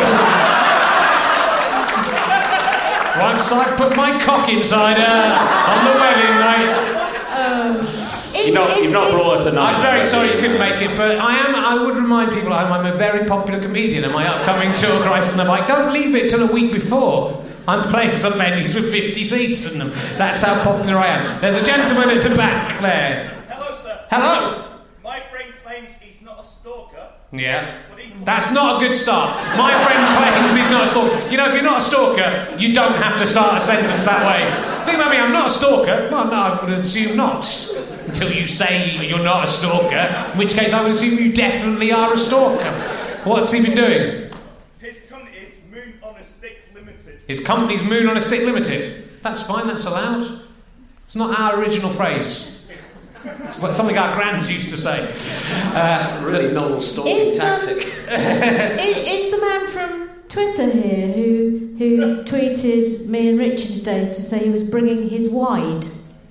Once I put my cock inside her on the wedding night. You've not brought her tonight. I'm very sorry you couldn't make it, but I would remind people I'm a very popular comedian, and my upcoming tour, Christ on the Bike, don't leave it till a week before. I'm playing some venues with 50 seats in them. That's how popular I am. There's a gentleman at the back there. Hello, sir. Hello. My friend claims he's not a stalker. Yeah. That's not a good start. My friend claims he's not a stalker. You know, if you're not a stalker, you don't have to start a sentence that way. Think about me, I'm not a stalker. Well, no, I would assume not. Until you say you're not a stalker, in which case I would assume you definitely are a stalker. What's he been doing? His company is Moon on a Stick Limited. His company's Moon on a Stick Limited. That's fine, that's allowed. It's not our original phrase. It's what something our grands used to say. Really novel stalking tactic. Is the man from Twitter here who tweeted me and Richard today to say he was bringing his wide?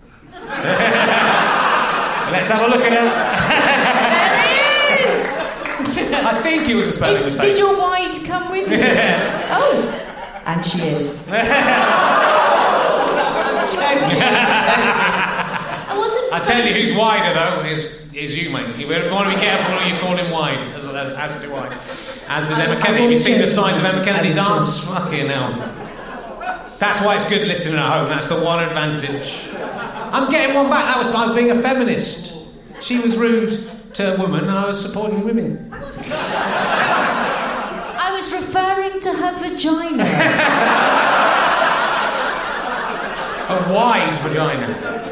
Let's have a look at it. There is! I think it was a spelling mistake. Did your wide come with you? Oh, and she is. I'm joking. I tell you who's wider though is you, mate. You want to be careful when you call him wide, as do I. As does Emma Kennedy. Have you seen the size of Emma Kennedy's arse? Fucking hell. That's why it's good listening at home. That's the one advantage. I'm getting one back. That was by being a feminist. She was rude to a woman, and I was supporting women. I was referring to her vagina. A wide vagina.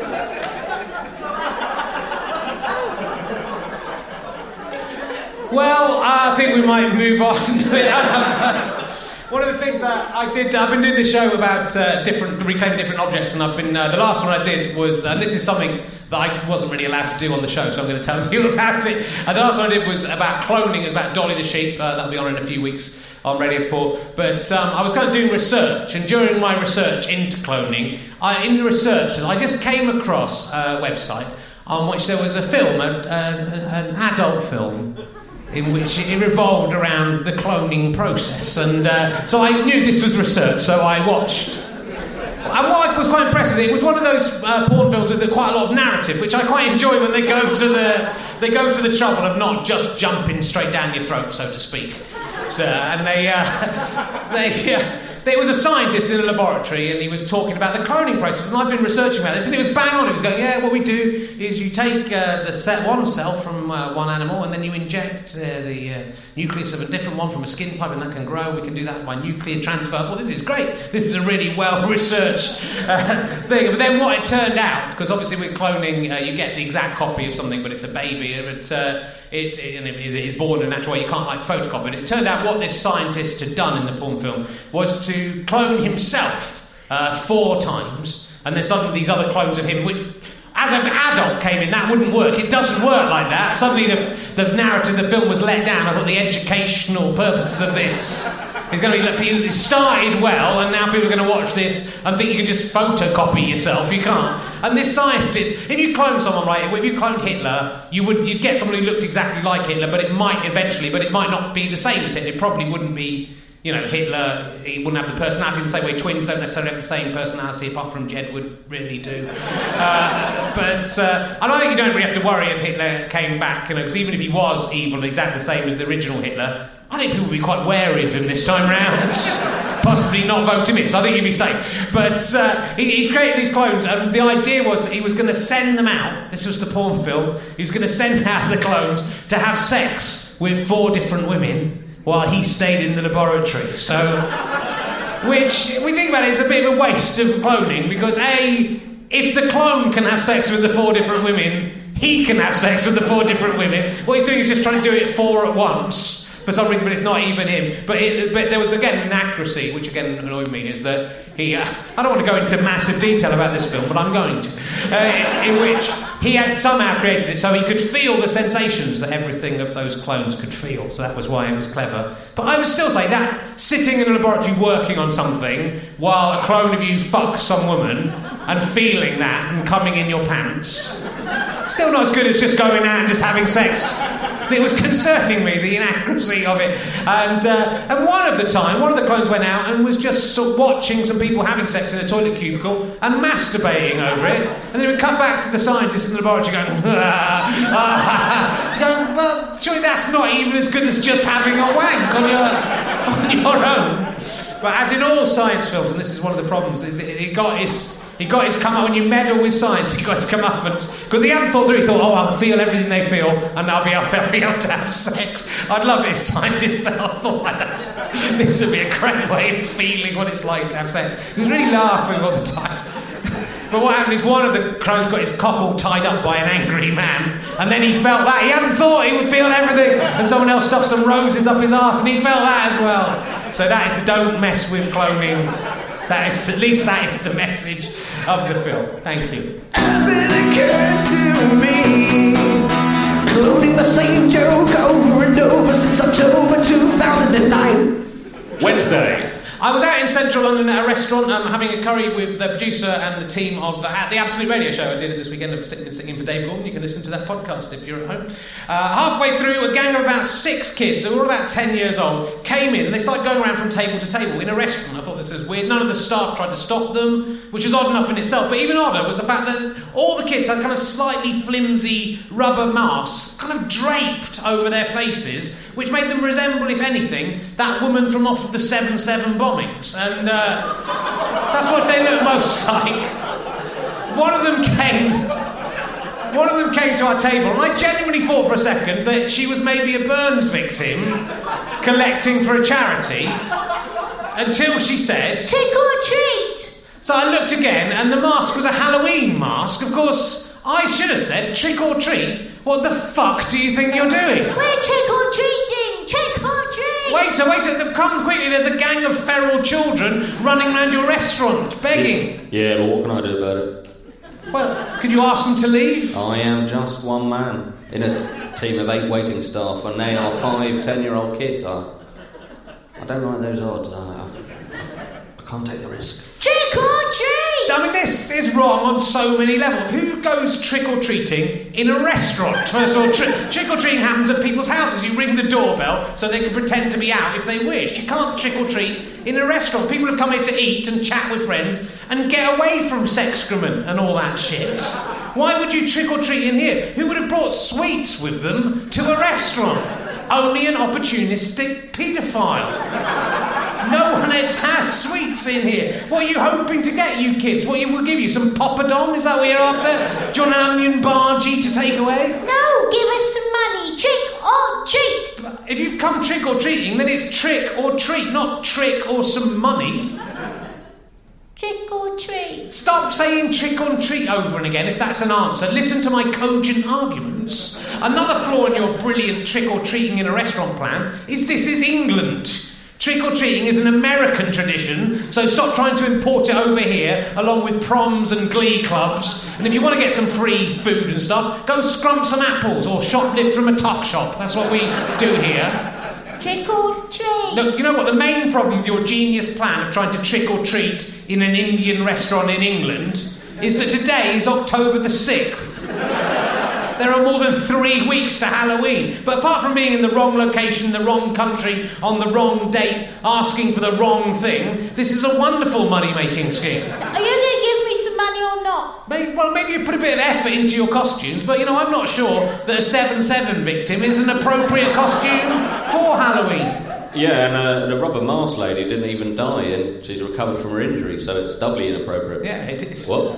Well, I think we might move on. One of the things that I did, I've been doing this show about reclaiming different objects, and I've been the last one I did was, and this is something that I wasn't really allowed to do on the show, so I'm going to tell you about it. And the last one I did was about cloning. It was about Dolly the sheep. That'll be on in a few weeks on Radio 4. But I was kind of doing research, and during my research into cloning, I just came across a website on which there was a film, an adult film, in which it revolved around the cloning process. And so I knew this was research, so I watched. And what I was quite impressed with, it was one of those porn films with quite a lot of narrative, which I quite enjoy when they go to the trouble of not just jumping straight down your throat, so to speak. So, and there was a scientist in a laboratory, and he was talking about the cloning process, and I've been researching about this, and it was bang on. He was going, yeah, what we do is you take one cell from one animal, and then you inject the nucleus of a different one from a skin type, and that can grow. We can do that by nuclear transfer. Well, this is great. This is a really well-researched thing. But then what it turned out, because obviously with cloning, you get the exact copy of something, but it's a baby, but it is born in a natural way. You can't photocopy it. It turned out what this scientist had done in the porn film was to clone himself 4 times, and there's suddenly these other clones of him, which, as an adult came in, that wouldn't work. It doesn't work like that. Suddenly the narrative of the film was let down. I thought the educational purposes of this is going to be... It started well, and now people are going to watch this and think you can just photocopy yourself. You can't. And this scientist, if you clone someone, right, if you cloned Hitler, you'd get someone who looked exactly like Hitler, but it might not be the same as Hitler. It probably wouldn't be... Hitler, he wouldn't have the personality in the same way twins don't necessarily have the same personality, apart from Jed would really do. But I don't think you don't really have to worry if Hitler came back, because even if he was evil, exactly the same as the original Hitler, I think people would be quite wary of him this time round. Possibly not vote him in, so I think he'd be safe. But he created these clones, and the idea was that he was going to send them out. This was the porn film. He was going to send out the clones to have sex with 4 different women, while he stayed in the laboratory. So, which, we think about it, is a bit of a waste of cloning, because A, if the clone can have sex with the 4 different women, he can have sex with the 4 different women. What he's doing is just trying to do it 4 at once. For some reason, but it's not even him. But there was, again, an inaccuracy, which again annoyed me, is that he... I don't want to go into massive detail about this film, but I'm going to. In which he had somehow created it so he could feel the sensations that everything of those clones could feel. So that was why it was clever. But I would still say that, sitting in a laboratory working on something while a clone of you fucks some woman and feeling that and coming in your pants, still not as good as just going out and just having sex. It was concerning me, the inaccuracy of it. And one of the clones went out and was just sort of watching some people having sex in a toilet cubicle and masturbating over it. And then he would come back to the scientist in the laboratory going, going, well, surely that's not even as good as just having a wank on your own. But as in all science films, and this is one of the problems, is that he got his come up. When you meddle with science, he got his comeuppance. Because he hadn't thought through, he thought, I'll feel everything they feel, and they'll be able to have sex. I'd love it if scientists thought like that. This would be a great way of feeling what it's like to have sex. He was really laughing all the time. But what happened is one of the clones got his cock all tied up by an angry man, and then he felt that. He hadn't thought he would feel everything, and someone else stuffed some roses up his arse, and he felt that as well. So that is the don't mess with cloning. That is the message of the film. Thank you. As it occurs to me, cloning the same joke over and over since October 2009. Wednesday. I was out in central London at a restaurant having a curry with the producer and the team of the Absolute Radio Show. I did it this weekend. I've been singing for Dave Gordon. You can listen to that podcast if you're at home. Halfway through, a gang of about 6 kids, who were all about 10 years old, came in and they started going around from table to table in a restaurant. I thought this was weird. None of the staff tried to stop them, which was odd enough in itself. But even odder was the fact that all the kids had kind of slightly flimsy rubber masks kind of draped over their faces, which made them resemble, if anything, that woman from off of the 7/7 bombings. And that's what they look most like. One of them came to our table, and I genuinely thought for a second that she was maybe a Burns victim collecting for a charity, until she said, "Trick or treat!" So I looked again, and the mask was a Halloween mask. Of course, I should have said, "Trick or treat? What the fuck do you think you're doing?" We're trick-or-treating! Trick-or-treat! Wait, come quickly, there's a gang of feral children running around your restaurant, begging. Yeah, but what can I do about it? Well, could you ask them to leave? I am just one man in a team of 8 waiting staff, and they are 5 10-year-old kids. I don't like those odds. I can't take the risk. Trick-or-treat! I mean, this is wrong on so many levels. Who goes trick-or-treating in a restaurant? First of all, trick-or-treating happens at people's houses. You ring the doorbell so they can pretend to be out if they wish. You can't trick-or-treat in a restaurant. People have come here to eat and chat with friends and get away from sexcrement and all that shit. Why would you trick-or-treat in here? Who would have brought sweets with them to a restaurant? Only an opportunistic paedophile. No one else has sweets in here. What are you hoping to get, you kids? What will give you? Some poppadom? Is that what you're after? Do you want an onion bargee to take away? No, give us some money. Trick or treat. If you've come trick-or-treating, then it's trick or treat, not trick or some money. Trick or treat. Stop saying trick or treat over and again if that's an answer. Listen to my cogent arguments. Another flaw in your brilliant trick-or-treating in a restaurant plan is this is England. Trick-or-treating is an American tradition, so stop trying to import it over here, along with proms and glee clubs. And if you want to get some free food and stuff, go scrump some apples or shoplift from a tuck shop. That's what we do here. Trick-or-treat. Look, you know what? The main problem with your genius plan of trying to trick-or-treat in an Indian restaurant in England is that today is October the 6th. There are more than 3 weeks to Halloween. But apart from being in the wrong location, the wrong country, on the wrong date, asking for the wrong thing, this is a wonderful money-making scheme. Are you going to give me some money or not? Maybe you put a bit of effort into your costumes, but, I'm not sure that a 7/7 victim is an appropriate costume for Halloween. Yeah, and the rubber mask lady didn't even die, and she's recovered from her injury, so it's doubly inappropriate. Yeah, it is. What?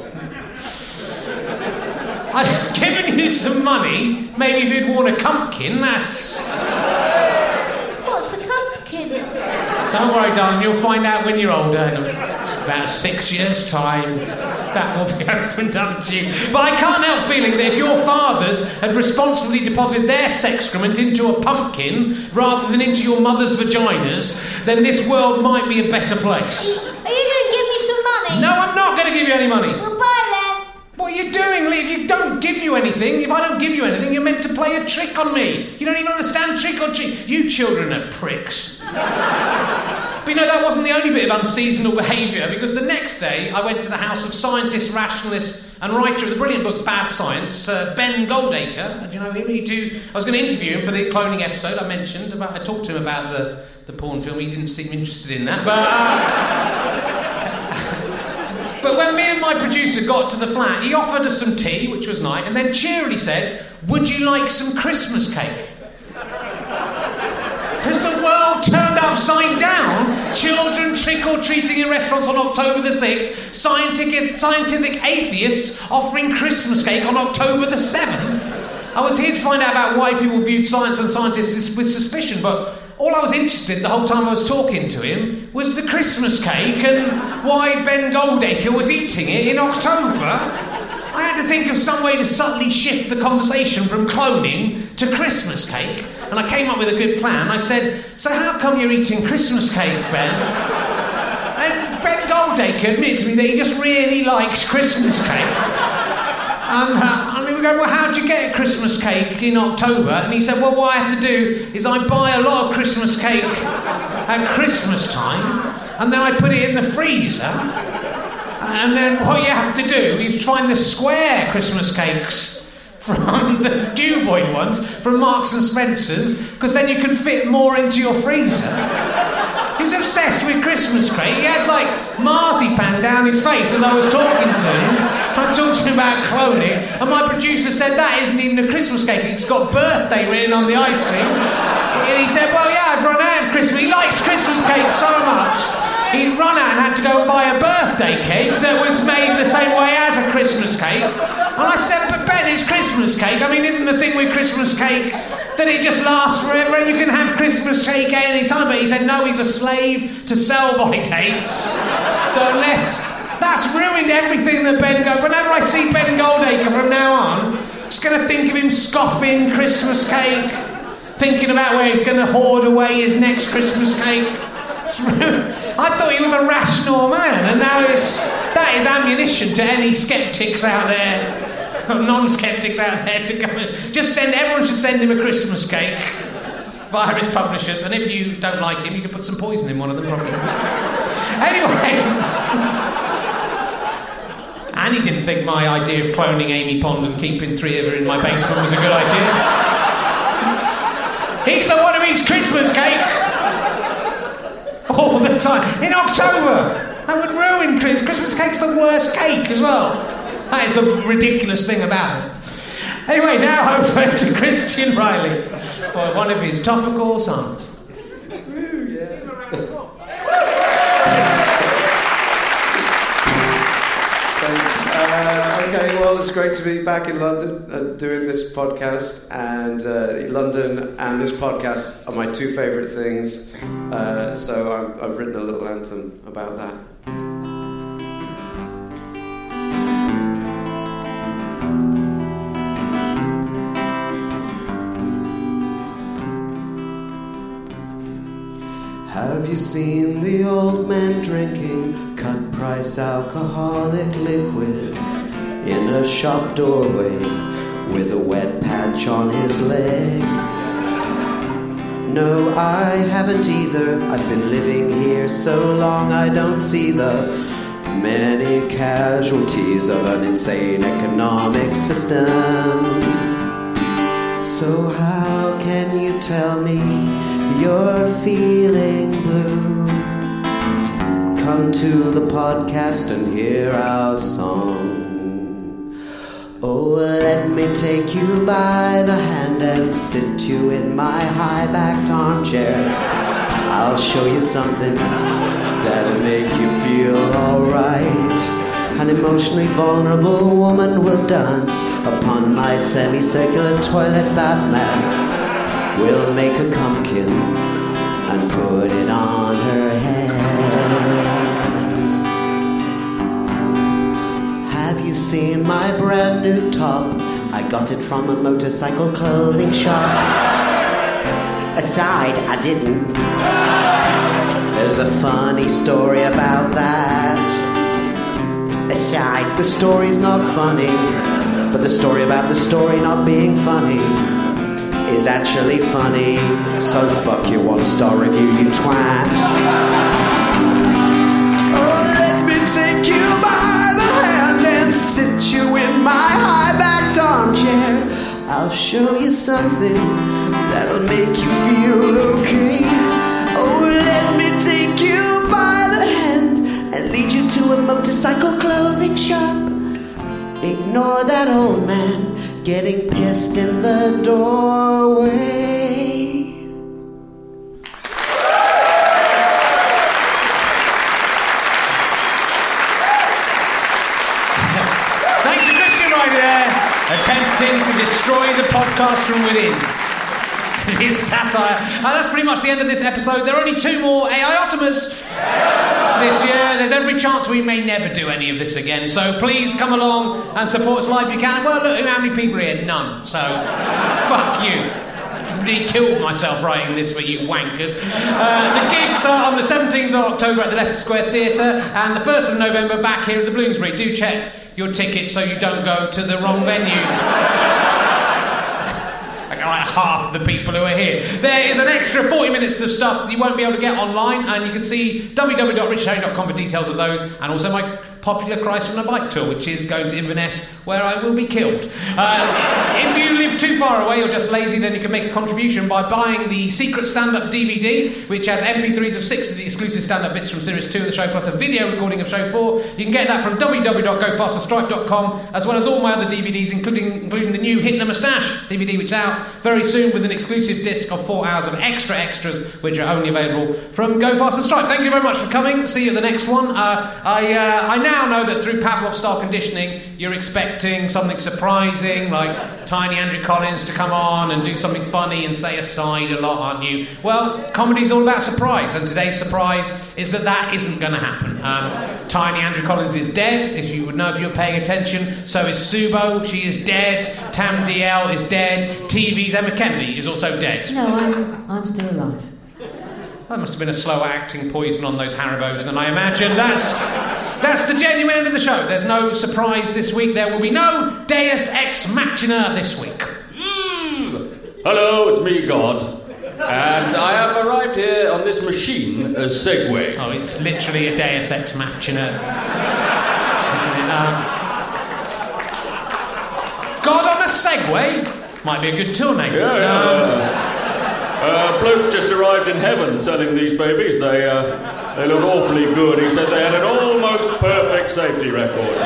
I've given you some money. Maybe if you'd worn a pumpkin, that's... What's a pumpkin? Don't worry, darling, you'll find out when you're older. In about 6 years' time. that will be opened up to you. But I can't help feeling that if your fathers had responsibly deposited their excrement into a pumpkin rather than into your mother's vaginas, then this world might be a better place. Are you going to give me some money? No, I'm not going to give you any money. Well, bye then. What are you doing, Lee? If you don't give you anything, if I don't give you anything, you're meant to play a trick on me. You don't even understand trick or treat. You children are pricks. But you know, that wasn't the only bit of unseasonal behaviour, because the next day I went to the house of scientist, rationalist and writer of the brilliant book Bad Science, Ben Goldacre. Do you know him? I was going to interview him for the cloning episode I mentioned. I talked to him about the porn film. He didn't seem interested in that. But when me and my producer got to the flat, he offered us some tea, which was nice, and then cheerily said, "Would you like some Christmas cake?" Has the world turned upside down? Children trick-or-treating in restaurants on October the 6th, scientific atheists offering Christmas cake on October the 7th. I was here to find out about why people viewed science and scientists with suspicion, but all I was interested in the whole time I was talking to him was the Christmas cake and why Ben Goldacre was eating it in October. I had to think of some way to subtly shift the conversation from cloning to Christmas cake, and I came up with a good plan. I said, "So how come you're eating Christmas cake, Ben?" And Ben Goldacre admitted to me that he just really likes Christmas cake. And we were going, "Well, how'd you get a Christmas cake in October?" And he said, "Well, what I have to do is I buy a lot of Christmas cake at Christmas time, and then I put it in the freezer. And then what you have to do is find the square Christmas cakes from the cuboid ones from Marks and Spencer's, because then you can fit more into your freezer." He's obsessed with Christmas cake. He had like marzipan down his face as I was talking to him, trying to talk to him about cloning, and my producer said, "That isn't even a Christmas cake, it's got birthday written on the icing." And he said, "Well, yeah, I've run out of Christmas." He likes Christmas cake so much, he'd run out and had to go and buy a birthday cake that was made the same way as a Christmas cake. And I said, "But Ben, it's Christmas cake. I mean, isn't the thing with Christmas cake that it just lasts forever and you can have Christmas cake at any time?" But he said, "No, he's a slave to sell-by dates. So unless..." That's ruined everything that Ben Goldacre... Whenever I see Ben Goldacre from now on, I'm just going to think of him scoffing Christmas cake, thinking about where he's going to hoard away his next Christmas cake. I thought he was a rational man, and now that is ammunition to any sceptics out there, non-sceptics out there, to go and everyone should send him a Christmas cake via his publishers, and if you don't like him, you can put some poison in one of them, probably. Anyway, and he didn't think my idea of cloning Amy Pond and keeping 3 of her in my basement was a good idea. He's the one who eats Christmas cake all the time in October. That would ruin Christmas cake's the worst cake as well. That is the ridiculous thing about it. Anyway, now over to Christian Riley for one of his topical songs. Okay, well, it's great to be back in London and doing this podcast, and London and this podcast are my 2 favourite things, so I've written a little anthem about that. Have you seen the old man drinking cut-price alcoholic liquid in a shop doorway with a wet patch on his leg? No, I haven't either. I've been living here so long I don't see the many casualties of an insane economic system. So how can you tell me you're feeling blue? Come to the podcast and hear our song. Oh, let me take you by the hand and sit you in my high-backed armchair. I'll show you something that'll make you feel alright. An emotionally vulnerable woman will dance upon my semicircular toilet bath mat. We'll make a pumpkin and put it on her head. seen my brand new top? I got it from a motorcycle clothing shop. Aside, I didn't. There's a funny story about that. Aside, the story's not funny, but the story about the story not being funny is actually funny. So fuck your 1-star review, you twat. Oh, let me take you by the hand and sit you in my high-backed armchair. I'll show you something that'll make you feel okay. Oh, let me take you by the hand and lead you to a motorcycle clothing shop. Ignore that old man getting pissed in the doorway. Thanks to Christian right there, attempting to destroy the podcast from within. His satire. And that's pretty much the end of this episode. There are only 2 more AI-Optimas this year. There's every chance we may never do any of this again. So please come along and support us live if you can. Well, look, how many people here? None. So, fuck you. I really killed myself writing this for you wankers. The gigs are on the 17th of October at the Leicester Square Theatre and the 1st of November back here at the Bloomsbury. Do check your tickets so you don't go to the wrong venue. Like half the people who are here. There is an extra 40 minutes of stuff that you won't be able to get online, and you can see www.richardherring.com for details of those, and also my popular Christ on a Bike tour, which is going to Inverness, where I will be killed. If you live too far away or just lazy, then you can make a contribution by buying the Secret Stand-Up DVD, which has MP3s of 6 of the exclusive stand-up bits from Series 2 of the show, plus a video recording of Show 4. You can get that from www.gofasterstripe.com, as well as all my other DVDs, including the new Hitler Moustache DVD, which is out very soon with an exclusive disc of 4 hours of extras, which are only available from Go Faster Stripe. Thank you very much for coming. See you at the next one. I now know that through Pavlov-style conditioning, you're expecting something surprising, like tiny Andrew Collins to come on and do something funny and say aside a lot, aren't you? Well, comedy's all about surprise, and today's surprise is that isn't going to happen. Tiny Andrew Collins is dead, if you would know if you were paying attention. So is Subo, she is dead. Tam DL is dead. TV's Emma Kennedy is also dead. No, I'm still alive. That must have been a slower acting poison on those Haribos than I imagined. That's the genuine end of the show. There's no surprise this week. There will be no Deus Ex Machina this week. Hello, it's me, God. And I have arrived here on this machine, a Segway. Oh, it's literally a Deus Ex Machina. God on a Segway? Might be a good tour name. Yeah. Bloke just arrived in heaven selling these babies. They look awfully good. He said they had an almost perfect safety record.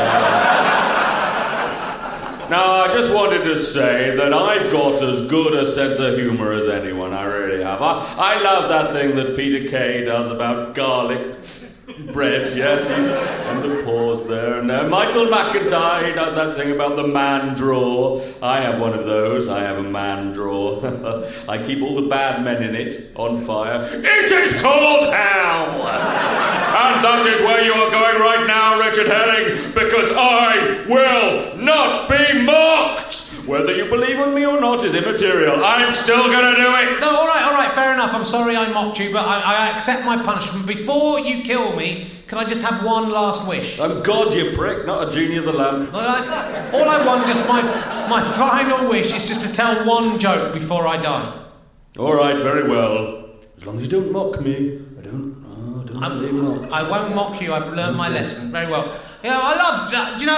Now, I just wanted to say that I've got as good a sense of humour as anyone. I really have. I love that thing that Peter Kay does about garlic bread, yes, and the pause there. And Michael McIntyre, he does that thing about the man drawer. I have one of those. I have a man drawer. I keep all the bad men in it on fire. It is called hell! And that is where you are going right now, Richard Herring, because I will not be mocked! Whether you believe in me or not is immaterial. I'm still going to do it! No, all right, fair enough. I'm sorry I mocked you, but I accept my punishment. Before you kill me, can I just have one last wish? I'm God, you prick, not a genie of the lamp. All I want, just my final wish, is just to tell one joke before I die. All right, very well. As long as you don't mock me. Don't be mocked. I won't mock you. I've learned my lesson very well. You know, I love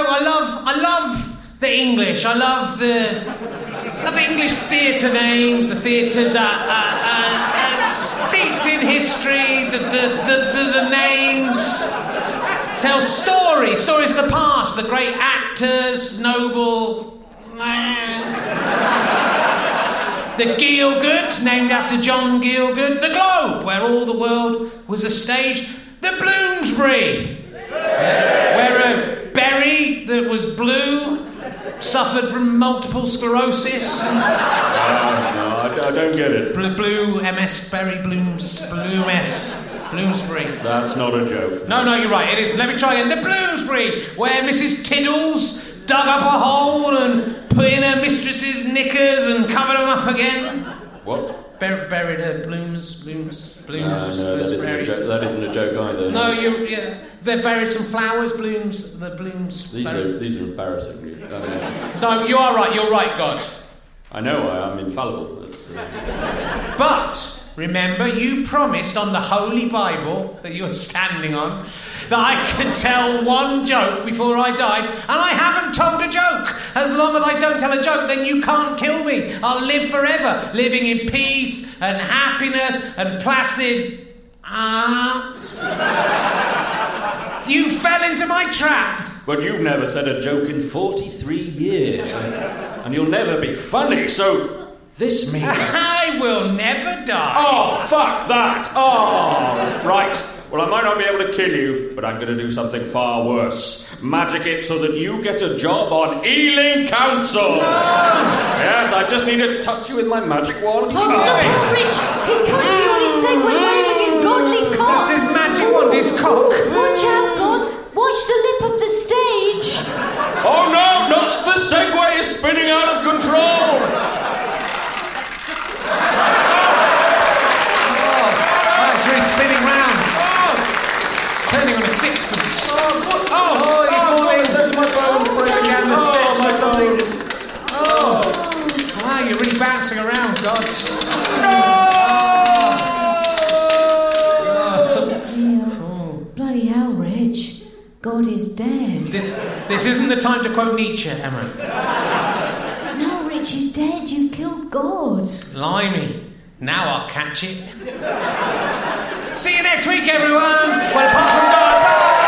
the English. I love the English theatre names, the theatres steeped in history, the names tell stories of the past, the great actors, noble... The Gielgud, named after John Gielgud. The Globe, where all the world was a stage. The Bloomsbury, where a berry that was blue suffered from multiple sclerosis. No, I don't get it. Blue MS Berry Bloomsbury. That's not a joke. No, you're right, it is. Let me try again. The Bloomsbury, where Mrs. Tiddles dug up a hole and put in her mistress's knickers and covered them up again. What? Buried her blooms. No, that isn't a joke either. No, they buried some flowers, blooms. The blooms. These are embarrassing. No, you are right. You're right, God. I know I'm infallible. But remember, you promised on the Holy Bible that you're standing on that I could tell one joke before I died, and I haven't told a joke. As long as I don't tell a joke, then you can't kill me. I'll live forever, living in peace and happiness and placid. You fell into my trap. But you've never said a joke in 43 years, and you'll never be funny, so this means... I will never die. Oh, fuck that! Oh, right. Well, I might not be able to kill you, but I'm going to do something far worse. Magic it so that you get a job on Ealing Council. No! Yes, I just need to touch you with my magic wand. Oh, Rich, he's coming for you on his Segway waving his godly cock. That's his magic wand, his cock. Watch out, God. Watch the lip of the stage. Oh, no, the Segway is spinning out of control. Actually spinning round. It's turning on a sixpence. You're falling. There's my bone breaking down the steps or something. Wow, you're really bouncing around, God. Bloody hell, Rich. God is dead. This isn't the time to quote Nietzsche, Emma. No, Rich, he's dead. You've killed God. Blimey. Now I'll catch it. See you next week, everyone. Well, apart from God,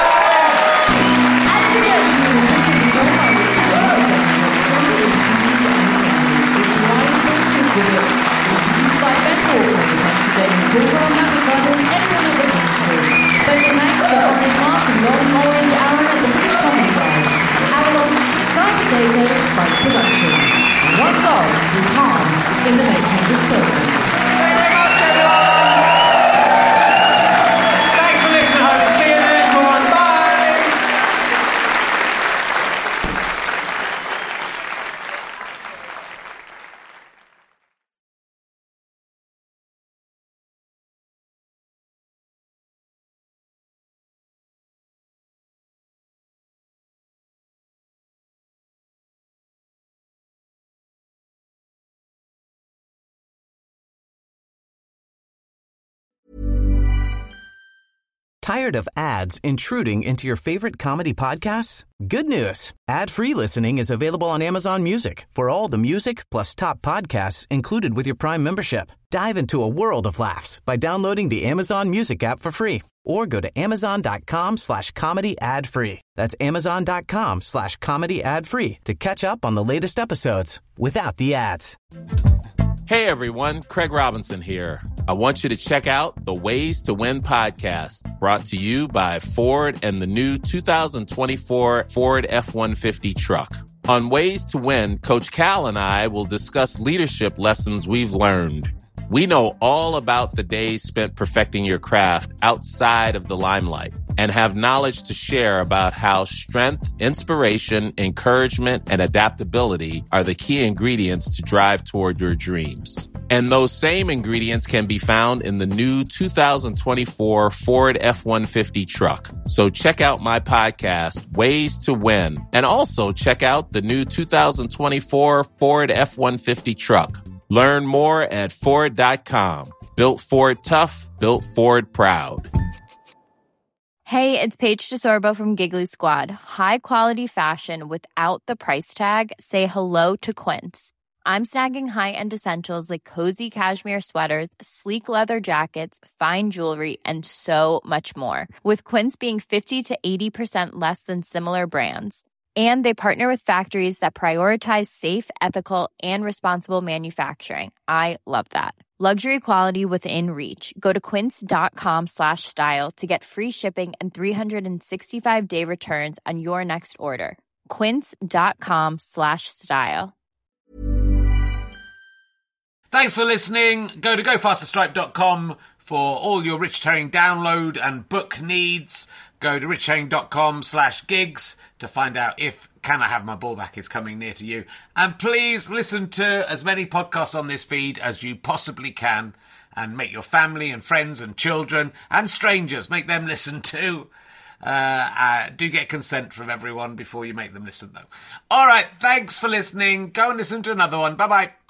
Special thanks to Orange Mark and Long Orange Aaron at the British Comedy Club. Avalon Sky Potato by Production. And one dog was harmed in the making of this program. Thank you very much, everyone. Thanks for listening. See you in the next one. Bye. Tired of ads intruding into your favorite comedy podcasts? Good news. Ad-free listening is available on Amazon Music for all the music plus top podcasts included with your Prime membership. Dive into a world of laughs by downloading the Amazon Music app for free or go to amazon.com/comedy ad-free. That's amazon.com/comedy ad-free to catch up on the latest episodes without the ads. Hey everyone, Craig Robinson here. I want you to check out the Ways to Win podcast, brought to you by Ford and the new 2024 Ford F-150 truck. On Ways to Win, Coach Cal and I will discuss leadership lessons we've learned. We know all about the days spent perfecting your craft outside of the limelight and have knowledge to share about how strength, inspiration, encouragement, and adaptability are the key ingredients to drive toward your dreams. And those same ingredients can be found in the new 2024 Ford F-150 truck. So check out my podcast, Ways to Win, and also check out the new 2024 Ford F-150 truck. Learn more at Ford.com. Built Ford tough, built Ford proud. Hey, it's Paige DeSorbo from Giggly Squad. High quality fashion without the price tag. Say hello to Quince. I'm snagging high-end essentials like cozy cashmere sweaters, sleek leather jackets, fine jewelry, and so much more. With Quince being 50 to 80% less than similar brands. And they partner with factories that prioritize safe, ethical, and responsible manufacturing. I love that. Luxury quality within reach. Go to quince.com/style to get free shipping and 365-day returns on your next order. Quince.com/style. Thanks for listening. Go to gofasterstripe.com For all your Richard Herring download and book needs, go to richherring.com/gigs to find out if Can I Have My Ball Back is coming near to you. And please listen to as many podcasts on this feed as you possibly can, and make your family and friends and children and strangers, make them listen too. Do get consent from everyone before you make them listen, though. All right, thanks for listening. Go and listen to another one. Bye-bye.